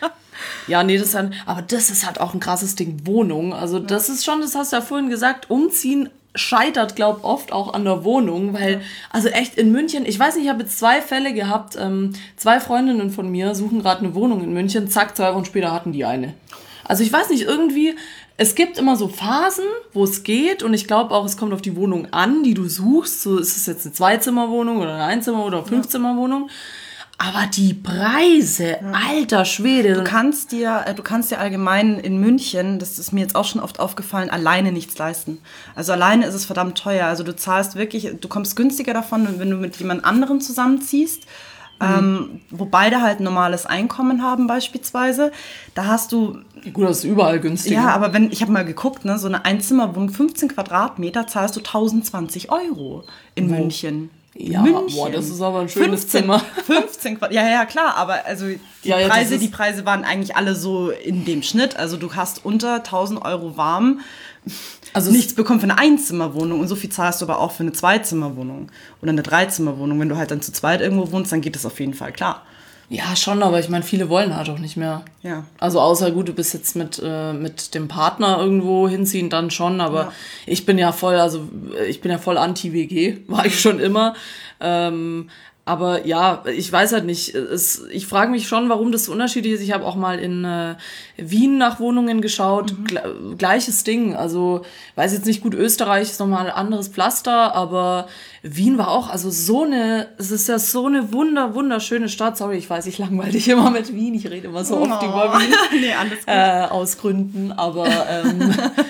B: Ja, nee, das ist halt, aber das ist halt auch ein krasses Ding, Wohnung. Also das ist schon, das hast du ja vorhin gesagt, umziehen scheitert, glaube ich, oft auch an der Wohnung, weil, also echt in München, ich weiß nicht, ich habe jetzt zwei Fälle gehabt, ähm, zwei Freundinnen von mir suchen gerade eine Wohnung in München, zack, zwei Wochen später hatten die eine. Also ich weiß nicht, irgendwie, es gibt immer so Phasen, wo es geht und ich glaube auch, es kommt auf die Wohnung an, die du suchst, so ist es jetzt eine Zweizimmerwohnung oder eine Einzimmer- oder eine Fünfzimmerwohnung. Aber die Preise, alter Schwede.
C: Du kannst dir, du kannst dir allgemein in München, das ist mir jetzt auch schon oft aufgefallen, alleine nichts leisten. Also alleine ist es verdammt teuer. Also du zahlst wirklich, du kommst günstiger davon, wenn du mit jemand anderem zusammenziehst, mhm. ähm, wo beide halt ein normales Einkommen haben beispielsweise. Da hast du...
B: Gut, das ist überall günstiger.
C: Ja, aber wenn, ich habe mal geguckt, ne, so eine Einzimmerwohnung, fünfzehn Quadratmeter, zahlst du tausendzwanzig Euro in Wo? München.
B: Ja,
C: München.
B: Boah, das ist aber ein schönes
C: fünfzehn,
B: Zimmer.
C: fünfzehn Quadratmeter, ja, ja, klar, aber also die,
B: ja, ja,
C: Preise, die Preise waren eigentlich alle so in dem Schnitt. Also du hast unter tausend Euro warm.
B: Also
C: nichts bekommen für eine Einzimmerwohnung und so viel zahlst du aber auch für eine Zweizimmerwohnung oder eine Dreizimmerwohnung. Wenn du halt dann zu zweit irgendwo wohnst, dann geht das auf jeden Fall klar.
B: Ja, schon, aber ich meine, viele wollen halt auch nicht mehr.
C: Ja.
B: Also außer gut, du bist jetzt mit, äh, mit dem Partner irgendwo hinziehen, dann schon, aber ja. ich bin ja voll, also ich bin ja voll anti-W G, war ich schon immer. Ähm, aber ja, ich weiß halt nicht, es, ich frage mich schon, warum das so unterschiedlich ist. Ich habe auch mal in äh, Wien nach Wohnungen geschaut, mhm. Gle- gleiches Ding, also weiß jetzt nicht, gut, Österreich ist nochmal ein anderes Pflaster, aber Wien war auch, also so eine, es ist ja so eine wunder, wunderschöne Stadt. Sorry, ich weiß, ich langweile dich immer mit Wien, ich rede immer so oft
C: oh.
B: über Wien.
C: Nee, alles gut.
B: Äh, aus Gründen, aber ähm,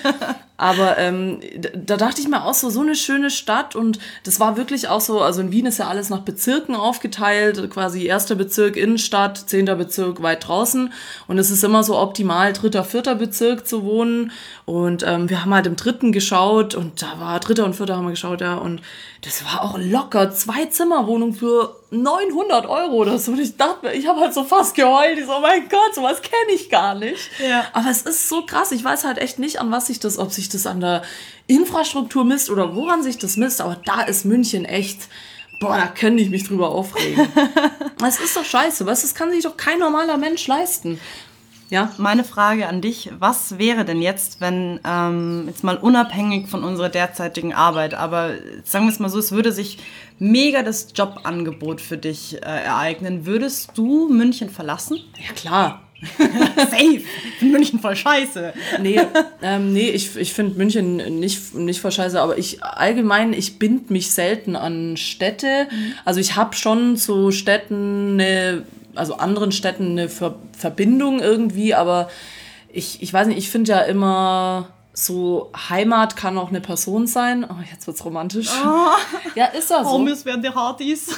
B: aber ähm, da dachte ich mir auch so, so eine schöne Stadt und das war wirklich auch so, also in Wien ist ja alles nach Bezirken aufgeteilt, quasi erster Bezirk Innenstadt, zehnter Bezirk weit draußen und es ist immer so optimal, dritter, vierter Bezirk zu wohnen und ähm, wir haben halt im dritten geschaut und da war dritter und vierter haben wir geschaut, ja, und das war auch locker, zwei Zimmerwohnung für neunhundert Euro oder so und ich dachte, ich habe halt so fast geheult, ich so, oh mein Gott, sowas kenne ich gar nicht.
C: Ja.
B: Aber es ist so krass, ich weiß halt echt nicht, an was sich das, ob sich das an der Infrastruktur misst oder woran sich das misst, aber da ist München echt, boah, da könnte ich mich drüber aufregen. Das ist doch scheiße, was, das kann sich doch kein normaler Mensch leisten. Ja.
C: Meine Frage an dich, was wäre denn jetzt, wenn, ähm, jetzt mal unabhängig von unserer derzeitigen Arbeit, aber sagen wir es mal so, es würde sich mega das Jobangebot für dich äh, ereignen. Würdest du München verlassen?
B: Ja, klar.
C: Safe. Ich finde München voll scheiße.
B: Nee, ähm, nee ich, ich finde München nicht, nicht voll scheiße, aber ich allgemein, ich bind mich selten an Städte. Mhm. Also ich habe schon zu Städten eine, also anderen Städten eine Ver- Verbindung irgendwie, aber ich, ich weiß nicht, ich finde ja immer so, Heimat kann auch eine Person sein. Oh, jetzt wird's romantisch.
C: Oh.
B: Ja, ist das so.
C: Warum ist während der Hardys?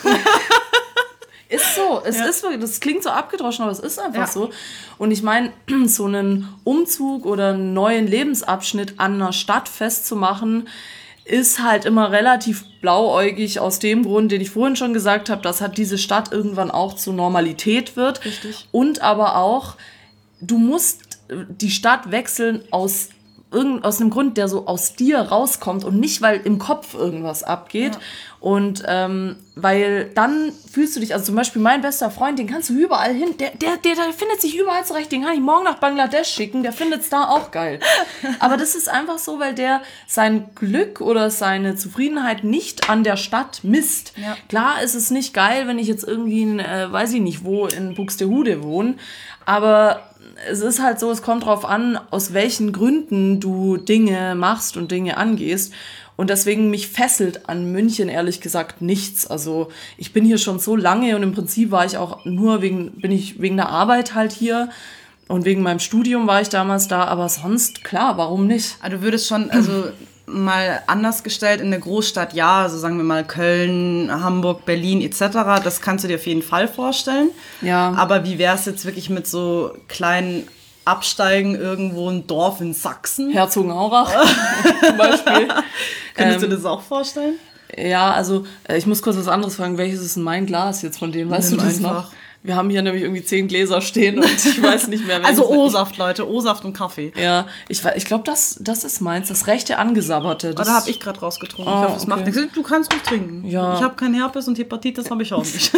B: Ist so, es
C: ja.
B: ist wirklich, das klingt so abgedroschen, aber es ist einfach
C: ja.
B: so. Und ich meine, so einen Umzug oder einen neuen Lebensabschnitt an einer Stadt festzumachen, ist halt immer relativ blauäugig aus dem Grund, den ich vorhin schon gesagt habe, dass halt diese Stadt irgendwann auch zur Normalität wird.
C: Richtig.
B: Und aber auch, du musst die Stadt wechseln aus irgend, aus einem Grund, der so aus dir rauskommt und nicht, weil im Kopf irgendwas abgeht. Ja. Und ähm, weil dann fühlst du dich, also zum Beispiel mein bester Freund, den kannst du überall hin, der, der, der, der findet sich überall zurecht, den kann ich morgen nach Bangladesch schicken, der findet es da auch geil. Aber das ist einfach so, weil der sein Glück oder seine Zufriedenheit nicht an der Stadt misst.
C: Ja.
B: Klar ist es nicht geil, wenn ich jetzt irgendwie, in, äh, weiß ich nicht wo, in Buxtehude wohne, aber es ist halt so, es kommt drauf an, aus welchen Gründen du Dinge machst und Dinge angehst. Und deswegen mich fesselt an München ehrlich gesagt nichts. Also ich bin hier schon so lange und im Prinzip war ich auch nur wegen, bin ich wegen der Arbeit halt hier und wegen meinem Studium war ich damals da. Aber sonst, klar, warum nicht?
C: Aber du würdest schon, also mal anders gestellt, in der Großstadt, ja, also sagen wir mal Köln, Hamburg, Berlin et cetera, das kannst du dir auf jeden Fall vorstellen.
B: Ja.
C: Aber wie wäre es jetzt wirklich mit so kleinen Absteigen irgendwo ein Dorf in Sachsen?
B: Herzogenaurach zum Beispiel.
C: Könntest
B: ähm,
C: du das auch vorstellen?
B: Ja, also ich muss kurz was anderes fragen. Welches ist denn mein Glas jetzt von denen? Weißt
C: Nimm
B: du das
C: einfach.
B: noch? Wir haben hier nämlich irgendwie zehn Gläser stehen und ich weiß nicht mehr, welches.
C: Also O-Saft, Leute, O-Saft und Kaffee.
B: Ja, ich, ich glaube, das, das ist meins, das rechte Angesabberte. Das
C: Oder habe ich gerade rausgetrunken.
B: Oh,
C: ich hoffe, es
B: okay.
C: macht nichts. Du kannst ruhig trinken.
B: Ja.
C: Ich habe keinen Herpes und Hepatitis habe ich auch nicht.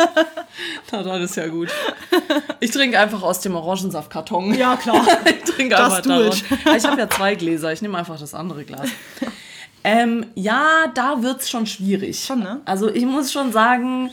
B: Na, dann ist ja gut. Ich trinke einfach aus dem Orangensaftkarton.
C: Ja, klar.
B: Ich trinke
C: Just
B: einfach
C: do
B: daran.
C: it.
B: Ja, ich habe ja zwei Gläser, ich nehme einfach das andere Glas. Ähm, ja, da wird's schon schwierig.
C: Schon, ne?
B: Also ich muss schon sagen,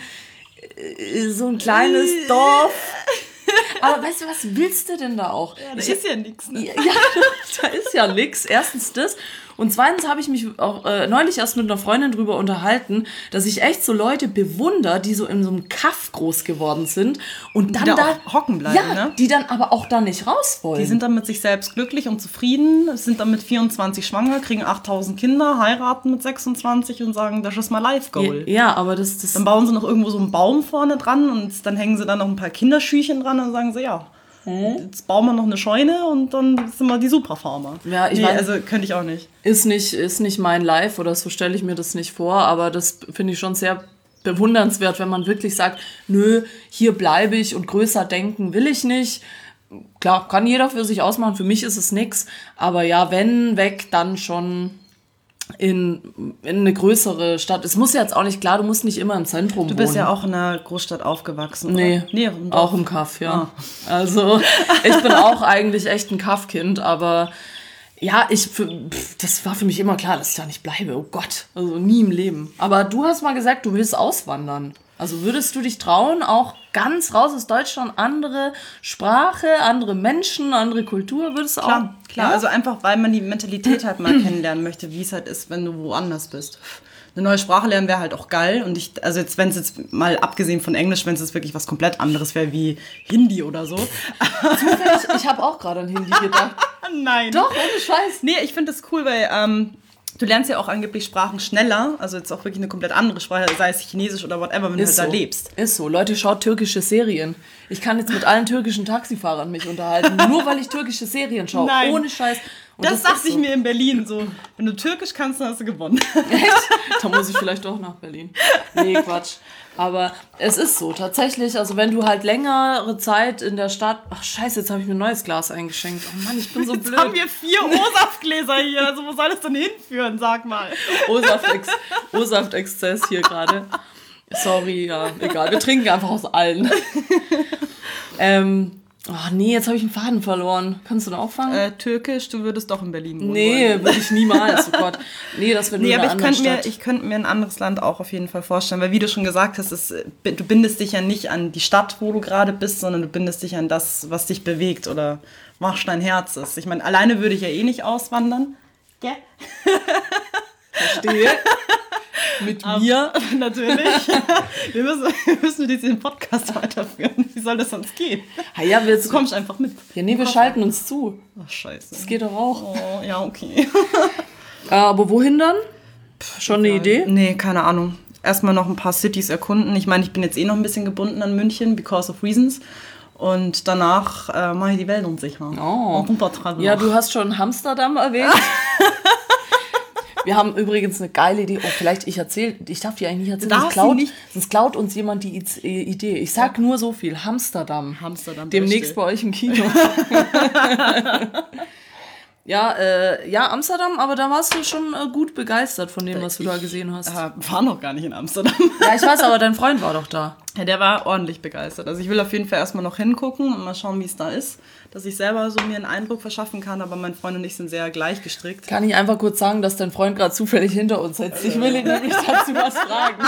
B: äh, so ein kleines Dorf. Aber weißt du, was willst du denn da auch?
C: Ja, das
B: Ich-
C: ist ja nichts. Ne?
B: Ja, da ist ja nix. Erstens das. Und zweitens habe ich mich auch äh, neulich erst mit einer Freundin drüber unterhalten, dass ich echt so Leute bewundere, die so in so einem Kaff groß geworden sind und dann
C: da
B: da
C: auch hocken bleiben,
B: ja,
C: ne?
B: die dann aber auch da nicht raus wollen.
C: Die sind dann mit sich selbst glücklich und zufrieden, sind dann mit vierundzwanzig schwanger, kriegen achttausend Kinder, heiraten mit sechsundzwanzig und sagen, das ist mein Life-Goal.
B: ja, aber das, das
C: Dann bauen sie noch irgendwo so einen Baum vorne dran und dann hängen sie dann noch ein paar Kinderschüchen dran und sagen sie, ja, jetzt bauen wir noch eine Scheune und dann sind wir die Superfarmer.
B: Ja, ich
C: nee,
B: weiß-
C: also könnte ich auch nicht.
B: ist nicht, ist nicht mein Life oder so stelle ich mir das nicht vor, aber das finde ich schon sehr bewundernswert, wenn man wirklich sagt, nö, hier bleibe ich und größer denken will ich nicht. klar, kann jeder für sich ausmachen. Für mich ist es nix. Aber ja, wenn weg, dann schon in, in eine größere Stadt. Es muss ja jetzt auch nicht, klar, du musst nicht immer im Zentrum wohnen.
C: Du bist ja auch in einer Großstadt aufgewachsen,
B: Nee,
C: oder? Nee, im Dorf.
B: auch im Kaff, ja. Ah. Also ich bin auch eigentlich echt ein Kaffkind, aber ja, ich, für, pff, das war für mich immer klar, dass ich da nicht bleibe. Oh Gott, also nie im Leben. Aber du hast mal gesagt, du willst auswandern. Also würdest du dich trauen, auch ganz raus aus Deutschland, andere Sprache, andere Menschen, andere Kultur, würdest du auch?
C: Klar, klar.
B: Ja?
C: Also einfach, weil man die Mentalität halt mal kennenlernen möchte, wie es halt ist, wenn du woanders bist. Eine neue Sprache lernen wäre halt auch geil. Und ich, also jetzt, wenn es jetzt mal abgesehen von Englisch, wenn es jetzt wirklich was komplett anderes wäre, wie Hindi oder so.
B: Zufällig, ich habe auch gerade an Hindi gedacht.
C: Nein.
B: Doch, ohne Scheiß.
C: Nee, ich finde das cool, weil ähm, du lernst ja auch angeblich Sprachen schneller. Also jetzt auch wirklich eine komplett andere Sprache, sei es Chinesisch oder whatever, wenn
B: Ist
C: du halt
B: so.
C: da lebst.
B: Ist so. Leute, schaut türkische Serien. Ich kann jetzt mit allen türkischen Taxifahrern mich unterhalten, nur weil ich türkische Serien schaue.
C: Nein.
B: Ohne Scheiß. Und
C: Das,
B: ist
C: dachte ich
B: so.
C: mir in Berlin so. Wenn du Türkisch kannst, dann hast du gewonnen.
B: Echt? Da muss ich vielleicht doch nach Berlin. Nee, Quatsch. Aber es ist so, tatsächlich. Also wenn du halt längere Zeit in der Stadt... Ach scheiße, jetzt habe ich mir ein neues Glas eingeschenkt. Oh Mann, ich bin so blöd.
C: Jetzt haben wir vier O-Saftgläser hier. Also wo soll das denn hinführen, sag mal?
B: O-Saft-Ex- O-Saft-Exzess hier gerade. Sorry, ja, egal. Wir trinken einfach aus allen. ähm... Oh nee, jetzt habe ich einen Faden verloren. Kannst du da auffangen?
C: Äh, Türkisch, du würdest doch in Berlin wohnen.
B: Nee,
C: wollen.
B: würde ich niemals. Oh Gott. Nee, das wäre nur
C: Nee,
B: eine
C: aber ich
B: andere
C: könnte mir,
B: Stadt.
C: ich könnte mir ein anderes Land auch auf jeden Fall vorstellen, weil wie du schon gesagt hast, es, du bindest dich ja nicht an die Stadt, wo du gerade bist, sondern du bindest dich an das, was dich bewegt oder was dein Herz ist. Ich meine, alleine würde ich ja eh nicht auswandern. Ja.
B: Verstehe. Mit mir.
C: Natürlich. Wir müssen, wir müssen diesen Podcast weiterführen. Wie soll das sonst gehen?
B: Ah, ja, wir
C: Du kommst einfach mit.
B: ja, nee, wir schalten uns zu.
C: Ach, scheiße.
B: Das geht doch auch.
C: Oh, ja, okay.
B: Äh, aber wohin dann? Schon eine Idee?
C: Nee, keine Ahnung. Erstmal noch ein paar Cities erkunden. Ich meine, ich bin jetzt eh noch ein bisschen gebunden an München, because of reasons. Und danach äh, mache ich die Welt unsicher.
B: Oh.
C: Und ein paar Tage
B: Ja,
C: noch.
B: du hast schon Amsterdam erwähnt. Wir haben übrigens eine geile Idee. Oh, vielleicht ich erzähle, ich darf die eigentlich nicht erzählen.
C: Darfst
B: Sonst klaut,
C: du nicht?
B: sonst klaut uns jemand die I- Idee. Ich sag nur so viel. Amsterdam.
C: Amsterdam.
B: Demnächst bei euch im Kino. ja, äh, ja, Amsterdam, aber da warst du schon äh, gut begeistert von dem, was du da gesehen hast.
C: Äh, war noch gar nicht in Amsterdam.
B: Ja, ich weiß, aber dein Freund war doch da.
C: Ja, der war ordentlich begeistert. Also ich will auf jeden Fall erstmal noch hingucken und mal schauen, wie es da ist. Dass ich selber so mir einen Eindruck verschaffen kann, aber mein Freund und ich sind sehr gleich gestrickt.
B: Kann ich einfach kurz sagen, dass dein Freund gerade zufällig hinter uns sitzt? Ich will ihn nämlich dazu was fragen.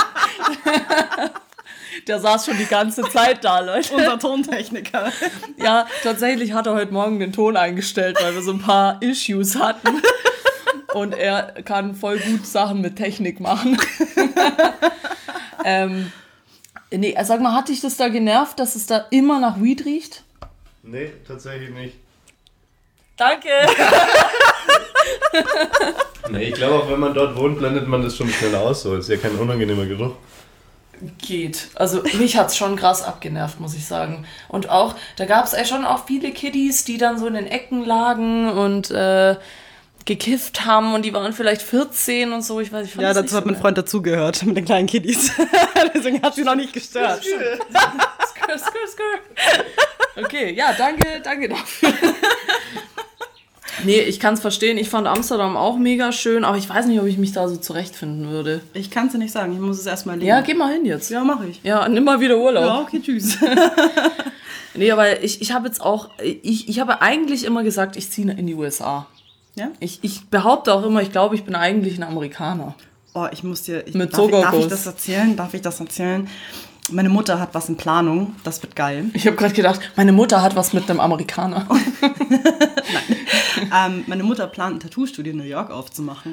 B: Der saß schon die ganze Zeit da, Leute.
C: Unser Tontechniker.
B: Ja, tatsächlich hat er heute Morgen den Ton eingestellt, weil wir so ein paar Issues hatten. Und er kann voll gut Sachen mit Technik machen. ähm, nee, sag mal, hat dich das da genervt, dass es da immer nach Weed riecht?
A: Nee, tatsächlich nicht.
B: Danke.
A: Nee, ich glaube auch, wenn man dort wohnt, blendet man das schon schnell aus. So, ist ja kein unangenehmer Geruch.
B: Geht. Also mich hat's schon krass abgenervt, muss ich sagen. Und auch, da gab's ja schon auch viele Kiddies, die dann so in den Ecken lagen und äh, gekifft haben und die waren vielleicht vierzehn und so. Ich weiß, ich fand
C: Ja,
B: das
C: dazu
B: nicht
C: hat
B: so
C: mein
B: geil.
C: Freund dazugehört mit den kleinen Kiddies. Deswegen hat sie noch nicht gestört.
B: Skr, skr, skr. Okay, ja, danke, danke dafür. Nee, ich kann's verstehen. Ich fand Amsterdam auch mega schön, aber ich weiß nicht, ob ich mich da so zurechtfinden würde.
C: Ich kann es dir nicht sagen, ich muss es erstmal erleben.
B: Ja, geh mal hin jetzt.
C: Ja, mache ich.
B: Ja, nimm mal wieder Urlaub.
C: Ja, okay, tschüss.
B: Nee, aber ich, ich habe jetzt auch, ich, ich habe eigentlich immer gesagt, ich ziehe in die U S A.
C: Ja?
B: Ich, ich behaupte auch immer, ich glaube, ich bin eigentlich ein Amerikaner.
C: Oh, ich muss dir... Ich,
B: Mit
C: darf, ich, darf ich
B: Zuckerguss.
C: das erzählen? Darf ich das erzählen? Meine Mutter hat was in Planung. Das wird geil.
B: Ich habe gerade gedacht, meine Mutter hat was mit einem Amerikaner.
C: ähm, meine Mutter plant ein Tattoo-Studio in New York aufzumachen.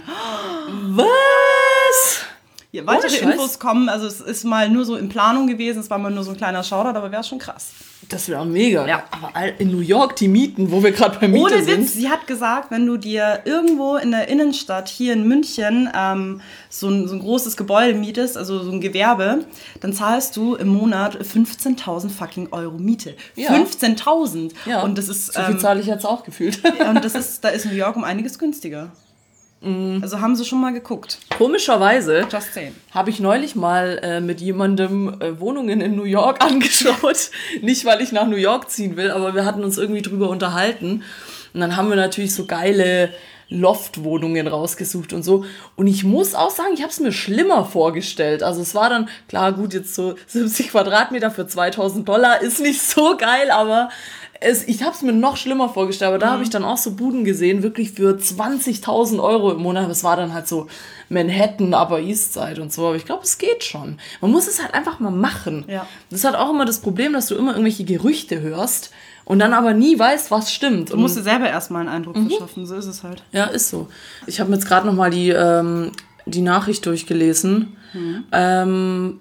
B: Was?
C: Ja, weitere
B: Scheiß.
C: Infos kommen. Also es ist mal nur so in Planung gewesen. Es war mal nur so ein kleiner Shoutout, aber wäre schon krass.
B: Das wäre mega.
C: Ja.
B: Aber all- in New York die Mieten, wo wir gerade bei Miete
C: Ohne
B: sind.
C: Witz, sie hat gesagt, wenn du dir irgendwo in der Innenstadt hier in München ähm, so, ein, so ein großes Gebäude mietest, also so ein Gewerbe, dann zahlst du im Monat fünfzehntausend fucking Euro Miete.
B: Ja.
C: fünfzehntausend!
B: Ja.
C: Und das ist,
B: So viel
C: ähm,
B: zahle ich jetzt auch gefühlt.
C: und das ist, da ist New York um einiges günstiger. Mm. Also haben sie schon mal geguckt.
B: Komischerweise
C: Just saying.
B: habe ich neulich mal äh, mit jemandem äh, Wohnungen in New York angeschaut. Nicht, weil ich nach New York ziehen will, aber wir hatten uns irgendwie drüber unterhalten. Und dann haben wir natürlich so geile Loftwohnungen rausgesucht und so. Und ich muss auch sagen, ich habe es mir schlimmer vorgestellt. Also es war dann, klar, gut, jetzt so siebzig Quadratmeter für zweitausend Dollar ist nicht so geil, aber es, ich habe es mir noch schlimmer vorgestellt. Aber da mhm. habe ich dann auch so Buden gesehen, wirklich für zwanzigtausend Euro im Monat. Das war dann halt so Manhattan, Upper East Side und so. Aber ich glaube, es geht schon. Man muss es halt einfach mal machen.
C: Ja.
B: Das ist halt auch immer das Problem, dass du immer irgendwelche Gerüchte hörst und dann aber nie weißt, was stimmt.
C: Du musst dir selber erstmal einen Eindruck mhm. verschaffen, so ist es halt.
B: Ja, ist so. Ich habe mir jetzt gerade nochmal die, ähm, die Nachricht durchgelesen. Mhm. Ähm,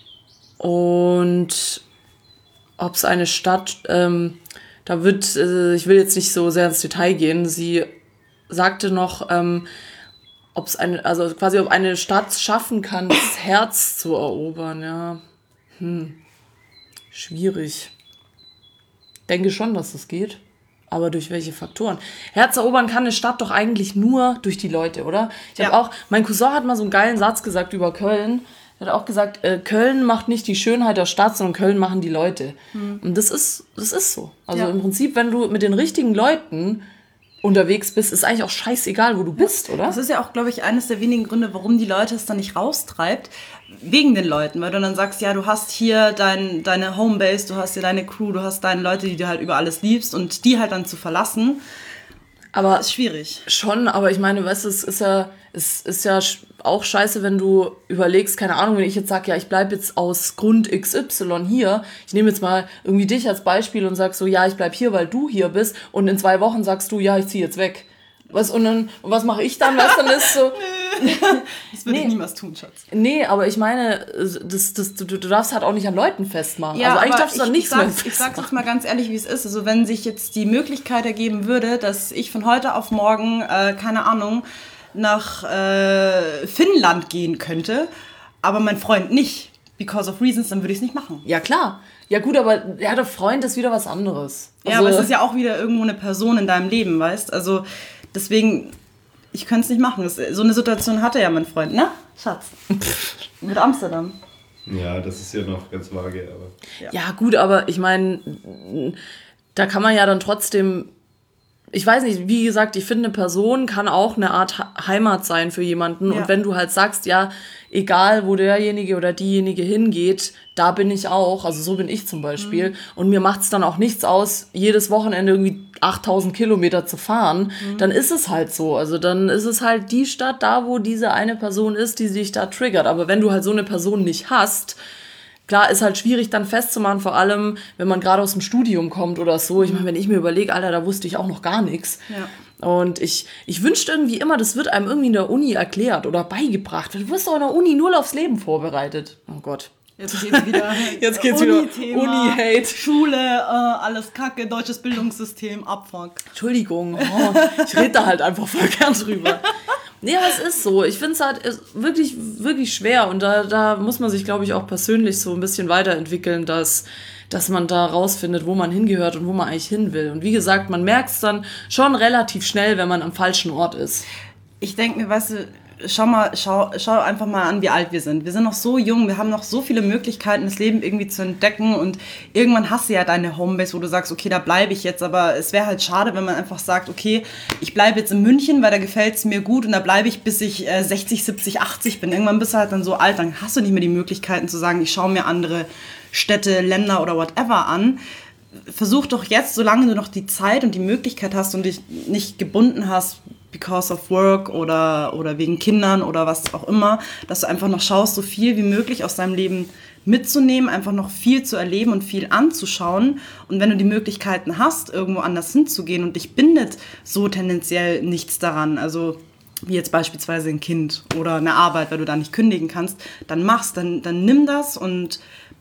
B: und ob es eine Stadt, ähm, da wird, äh, ich will jetzt nicht so sehr ins Detail gehen, sie sagte noch, ähm, ob es eine, also quasi ob eine Stadt schaffen kann, das Herz zu erobern, ja. Hm. Schwierig. Denke schon, dass das geht. Aber durch welche Faktoren? Herz erobern kann eine Stadt doch eigentlich nur durch die Leute, oder? Ich
C: ja.
B: habe auch, mein Cousin hat mal so einen geilen Satz gesagt über Köln. Er hat auch gesagt, äh, Köln macht nicht die Schönheit der Stadt, sondern Köln machen die Leute. Mhm. Und das ist, das ist so. Also ja. im Prinzip, wenn du mit den richtigen Leuten unterwegs bist, ist eigentlich auch scheißegal, wo du bist, oder?
C: Das ist ja auch, glaube ich, eines der wenigen Gründe, warum die Leute es dann nicht raustreibt. Wegen den Leuten, weil du dann sagst, ja, du hast hier dein, deine Homebase, du hast hier deine Crew, du hast deine Leute, die du halt über alles liebst und die halt dann zu verlassen,
B: aber
C: ist schwierig.
B: Schon, aber ich meine, weißt du, es ist ja, es ist ja auch scheiße, wenn du überlegst, keine Ahnung, wenn ich jetzt sage, ja, ich bleibe jetzt aus Grund X Y hier, ich nehme jetzt mal irgendwie dich als Beispiel und sag so, ja, ich bleib hier, weil du hier bist und in zwei Wochen sagst du, ja, ich ziehe jetzt weg. Was, und dann, und was mache ich dann? Was dann ist so.
C: Das würde nee. ich niemals tun, Schatz.
B: Nee, aber ich meine, das, das, du, du darfst halt auch nicht an Leuten festmachen.
C: Ja,
B: also eigentlich darfst du dann nichts mehr
C: festmachen. Ich sag's jetzt mal ganz ehrlich, wie es ist. Also wenn sich jetzt die Möglichkeit ergeben würde, dass ich von heute auf morgen, äh, keine Ahnung, nach äh, Finnland gehen könnte, aber mein Freund nicht, because of reasons, dann würde ich es nicht machen.
B: Ja, klar. Ja gut, aber ja, der Freund ist wieder was anderes.
C: Also, ja, aber es ist ja auch wieder irgendwo eine Person in deinem Leben, weißt? Also deswegen, ich könnte es nicht machen. Das, so eine Situation hatte ja mein Freund, ne? Schatz. Mit Amsterdam.
A: Ja, das ist ja noch ganz vage, aber...
B: Ja, ja gut, aber ich meine, da kann man ja dann trotzdem... Ich weiß nicht, wie gesagt, ich finde, eine Person kann auch eine Art Heimat sein für jemanden. Ja. Und wenn du halt sagst, ja, egal wo derjenige oder diejenige hingeht, da bin ich auch. Also so bin ich zum Beispiel. Mhm. Und mir macht es dann auch nichts aus, jedes Wochenende irgendwie achttausend Kilometer zu fahren. Mhm. Dann ist es halt so. Also dann ist es halt die Stadt da, wo diese eine Person ist, die sich da triggert. Aber wenn du halt so eine Person nicht hast... Klar, ist halt schwierig dann festzumachen, vor allem, wenn man gerade aus dem Studium kommt oder so. Ich meine, wenn ich mir überlege, Alter, da wusste ich auch noch gar nichts. Ja. Und ich, ich wünschte irgendwie immer, das wird einem irgendwie in der Uni erklärt oder beigebracht. Du wirst doch in der Uni null aufs Leben vorbereitet. Oh Gott.
C: Jetzt geht's wieder.
B: Jetzt geht's wieder Uni-Hate.
C: Schule, äh, alles Kacke, deutsches Bildungssystem, Abfuck.
B: Entschuldigung, oh, ich rede da halt einfach voll gern drüber. Nee, aber es ist so. Ich finde es halt wirklich, wirklich schwer. Und da, da muss man sich, glaube ich, auch persönlich so ein bisschen weiterentwickeln, dass, dass man da rausfindet, wo man hingehört und wo man eigentlich hin will. Und wie gesagt, man merkt es dann schon relativ schnell, wenn man am falschen Ort ist.
C: Ich denke mir, weißt du, schau mal, schau, schau einfach mal an, wie alt wir sind. Wir sind noch so jung, wir haben noch so viele Möglichkeiten, das Leben irgendwie zu entdecken und irgendwann hast du ja deine Homebase, wo du sagst, okay, da bleibe ich jetzt, aber es wäre halt schade, wenn man einfach sagt, okay, ich bleibe jetzt in München, weil da gefällt es mir gut und da bleibe ich, bis ich äh, sechzig, siebzig, achtzig bin. Irgendwann bist du halt dann so alt, dann hast du nicht mehr die Möglichkeiten zu sagen, ich schaue mir andere Städte, Länder oder whatever an. Versuch doch jetzt, solange du noch die Zeit und die Möglichkeit hast und dich nicht gebunden hast, because of work oder, oder wegen Kindern oder was auch immer, dass du einfach noch schaust, so viel wie möglich aus deinem Leben mitzunehmen, einfach noch viel zu erleben und viel anzuschauen. Und wenn du die Möglichkeiten hast, irgendwo anders hinzugehen und dich bindet so tendenziell nichts daran, also wie jetzt beispielsweise ein Kind oder eine Arbeit, weil du da nicht kündigen kannst, dann machst, dann, dann nimm das und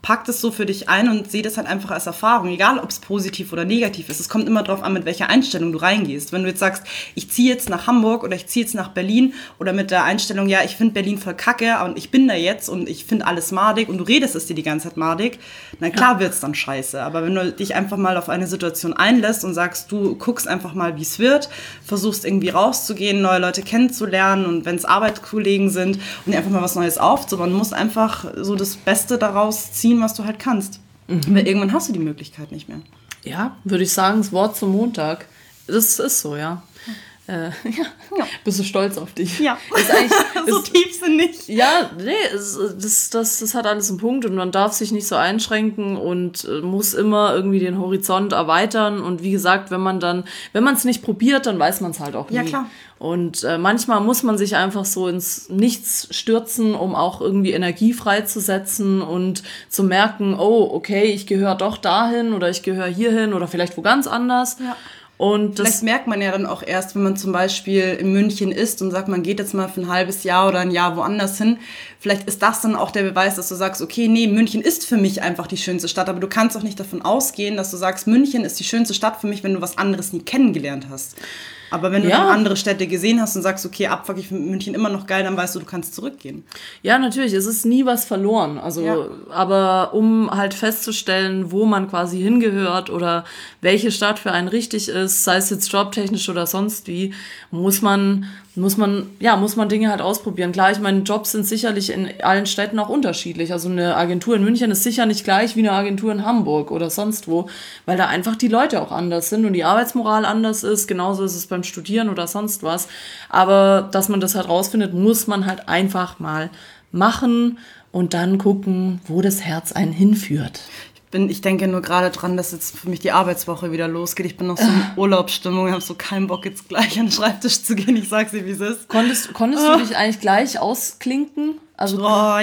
C: pack das so für dich ein und sehe das halt einfach als Erfahrung, egal ob es positiv oder negativ ist. Es kommt immer darauf an, mit welcher Einstellung du reingehst. Wenn du jetzt sagst, ich ziehe jetzt nach Hamburg oder ich ziehe jetzt nach Berlin oder mit der Einstellung, ja, ich finde Berlin voll kacke und ich bin da jetzt und ich finde alles madig und du redest es dir die ganze Zeit madig, na klar wird's dann scheiße. Aber wenn du dich einfach mal auf eine Situation einlässt und sagst, du guckst einfach mal, wie es wird, versuchst irgendwie rauszugehen, neue Leute kennenzulernen und wenn es Arbeitskollegen sind und einfach mal was Neues aufzubauen, du musst einfach so das Beste daraus ziehen, was du halt kannst. Mhm. Weil irgendwann hast du die Möglichkeit nicht mehr.
B: Ja, würde ich sagen, das Wort zum Montag. Das ist so, ja. Äh, ja. ja. Bist du stolz auf dich?
C: Ja.
B: Ist eigentlich,
C: so
B: ist,
C: tiefsinnig.
B: Ja, nee, es, das, das, das hat alles einen Punkt und man darf sich nicht so einschränken und muss immer irgendwie den Horizont erweitern. Und wie gesagt, wenn man dann, wenn man es nicht probiert, dann weiß man es halt auch nie.
C: Ja, klar.
B: Und äh, manchmal muss man sich einfach so ins Nichts stürzen, um auch irgendwie Energie freizusetzen und zu merken, oh, okay, ich gehöre doch dahin oder ich gehöre hierhin oder vielleicht wo ganz anders.
C: Ja.
B: Und das
C: Vielleicht merkt man ja dann auch erst, wenn man zum Beispiel in München ist und sagt, man geht jetzt mal für ein halbes Jahr oder ein Jahr woanders hin. Vielleicht ist das dann auch der Beweis, dass du sagst, okay, nee, München ist für mich einfach die schönste Stadt. Aber du kannst auch nicht davon ausgehen, dass du sagst, München ist die schönste Stadt für mich, wenn du was anderes nie kennengelernt hast. Aber wenn du
B: ja.
C: dann andere Städte gesehen hast und sagst, okay, abfuck, ich finde München immer noch geil, dann weißt du, du kannst zurückgehen.
B: Ja, natürlich, es ist nie was verloren. Also,
C: ja.
B: aber um halt festzustellen, wo man quasi hingehört oder welche Stadt für einen richtig ist, sei es jetzt jobtechnisch oder sonst wie, muss man muss man, ja, muss man Dinge halt ausprobieren. Klar, ich meine, Jobs sind sicherlich in allen Städten auch unterschiedlich. Also eine Agentur in München ist sicher nicht gleich wie eine Agentur in Hamburg oder sonst wo, weil da einfach die Leute auch anders sind und die Arbeitsmoral anders ist. Genauso ist es beim Studieren oder sonst was. Aber dass man das halt rausfindet, muss man halt einfach mal machen und dann gucken, wo das Herz einen hinführt.
C: Bin, ich denke nur gerade dran, dass jetzt für mich die Arbeitswoche wieder losgeht. Ich bin noch so in Urlaubsstimmung, habe so keinen Bock, jetzt gleich an den Schreibtisch zu gehen. Ich sag's dir, wie es ist.
B: Konntest, konntest
C: oh.
B: du dich eigentlich gleich ausklinken? Also,
C: oh,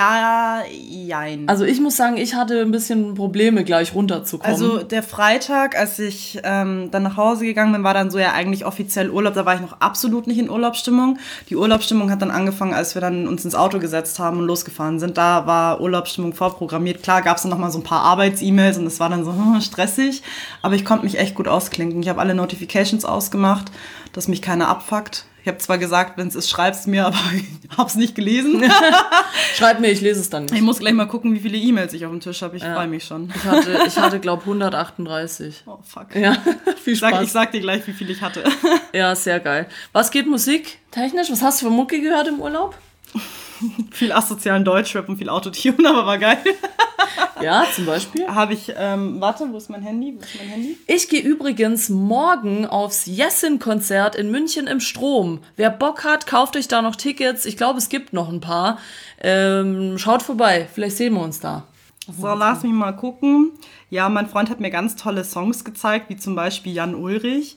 C: ja, jein.
B: Also ich muss sagen, ich hatte ein bisschen Probleme, gleich runterzukommen.
C: Also der Freitag, als ich ähm, dann nach Hause gegangen bin, war dann so ja eigentlich offiziell Urlaub. Da war ich noch absolut nicht in Urlaubsstimmung. Die Urlaubsstimmung hat dann angefangen, als wir dann uns ins Auto gesetzt haben und losgefahren sind. Da war Urlaubsstimmung vorprogrammiert. Klar gab es dann noch mal so ein paar Arbeits-E-Mails und es war dann so hm, stressig. Aber ich konnte mich echt gut ausklinken. Ich habe alle Notifications ausgemacht, dass mich keiner abfuckt. Ich habe zwar gesagt, wenn es ist, schreib's mir, aber ich habe es nicht gelesen.
B: Schreib mir, ich lese es dann nicht.
C: Ich muss gleich mal gucken, wie viele E-Mails ich auf dem Tisch habe. Ich ja. freue mich schon.
B: Ich hatte, ich hatte glaube ich, hundertachtunddreißig.
C: Oh, fuck.
B: Ja, viel Spaß.
C: Sag, ich sag dir gleich, wie viel ich hatte.
B: Ja, sehr geil. Was geht musiktechnisch? Was hast du für Mucke gehört im Urlaub?
C: Viel asozialen Deutschrap und viel Autotune, aber war geil.
B: Ja, zum Beispiel.
C: Habe ich, ähm, warte, wo ist mein Handy? Wo ist mein Handy?
B: Ich gehe übrigens morgen aufs Jessin-Konzert in München im Strom. Wer Bock hat, kauft euch da noch Tickets. Ich glaube, es gibt noch ein paar. Ähm, schaut vorbei, vielleicht sehen wir uns da.
C: So, lass mich mal gucken. Ja, mein Freund hat mir ganz tolle Songs gezeigt, wie zum Beispiel Jan Ulrich.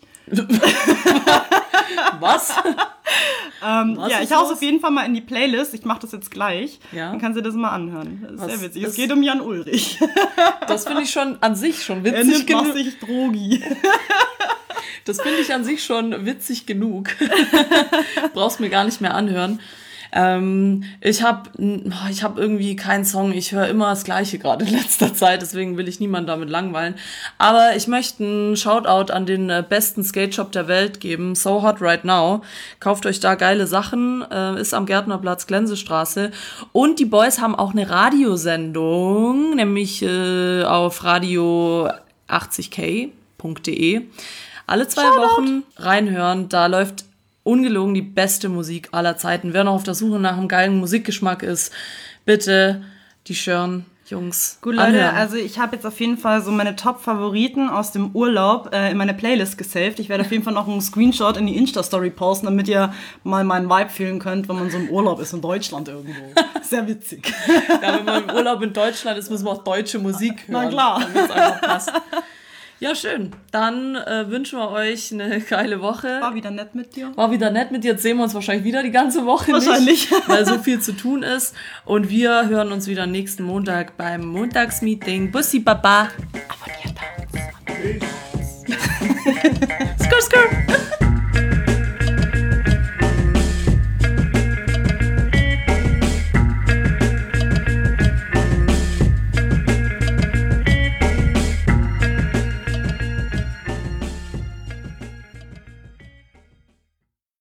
B: Was?
C: ähm, ja, ich hau's auf jeden Fall mal in die Playlist. Ich mache das jetzt gleich.
B: Ja.
C: Dann kannst du das mal anhören. Das ist
B: Was,
C: sehr witzig.
B: das,
C: es geht um Jan Ulrich.
B: Das finde ich schon an sich schon witzig
C: er nimmt
B: genug.
C: massig Drogi.
B: Das finde ich an sich schon witzig genug. Brauchst mir gar nicht mehr anhören. Ähm, ich habe ich hab irgendwie keinen Song, ich höre immer das Gleiche gerade in letzter Zeit, deswegen will ich niemanden damit langweilen. Aber ich möchte einen Shoutout an den äh, besten Skate-Shop der Welt geben, So Hot Right Now. Kauft euch da geile Sachen, äh, ist am Gärtnerplatz, Glensestraße. Und die Boys haben auch eine Radiosendung, nämlich äh, auf radio achtzig k punkt de. Alle zwei Shoutout. Wochen reinhören, da läuft ungelogen die beste Musik aller Zeiten. Wer noch auf der Suche nach einem geilen Musikgeschmack ist, bitte die Schirn, Jungs,
C: Gut, Leute,
B: anhören.
C: also ich habe jetzt auf jeden Fall so meine Top-Favoriten aus dem Urlaub äh, in meine Playlist gesaved. Ich werde auf jeden Fall noch einen Screenshot in die Insta-Story posten, damit ihr mal meinen Vibe fühlen könnt, wenn man so im Urlaub ist in Deutschland irgendwo. Sehr witzig.
B: Ja, wenn man im Urlaub in Deutschland ist, müssen wir auch deutsche Musik hören.
C: Na klar.
B: Damit es einfach passt. Ja, schön. Dann äh, wünschen wir euch eine geile Woche.
C: War wieder nett mit dir.
B: War wieder nett mit dir. Jetzt sehen wir uns wahrscheinlich wieder die ganze Woche
C: Wahrscheinlich.
B: nicht, weil so viel zu tun ist. Und wir hören uns wieder nächsten Montag beim Montagsmeeting. Bussi, Baba. Abonniert uns. Skrr, skrr.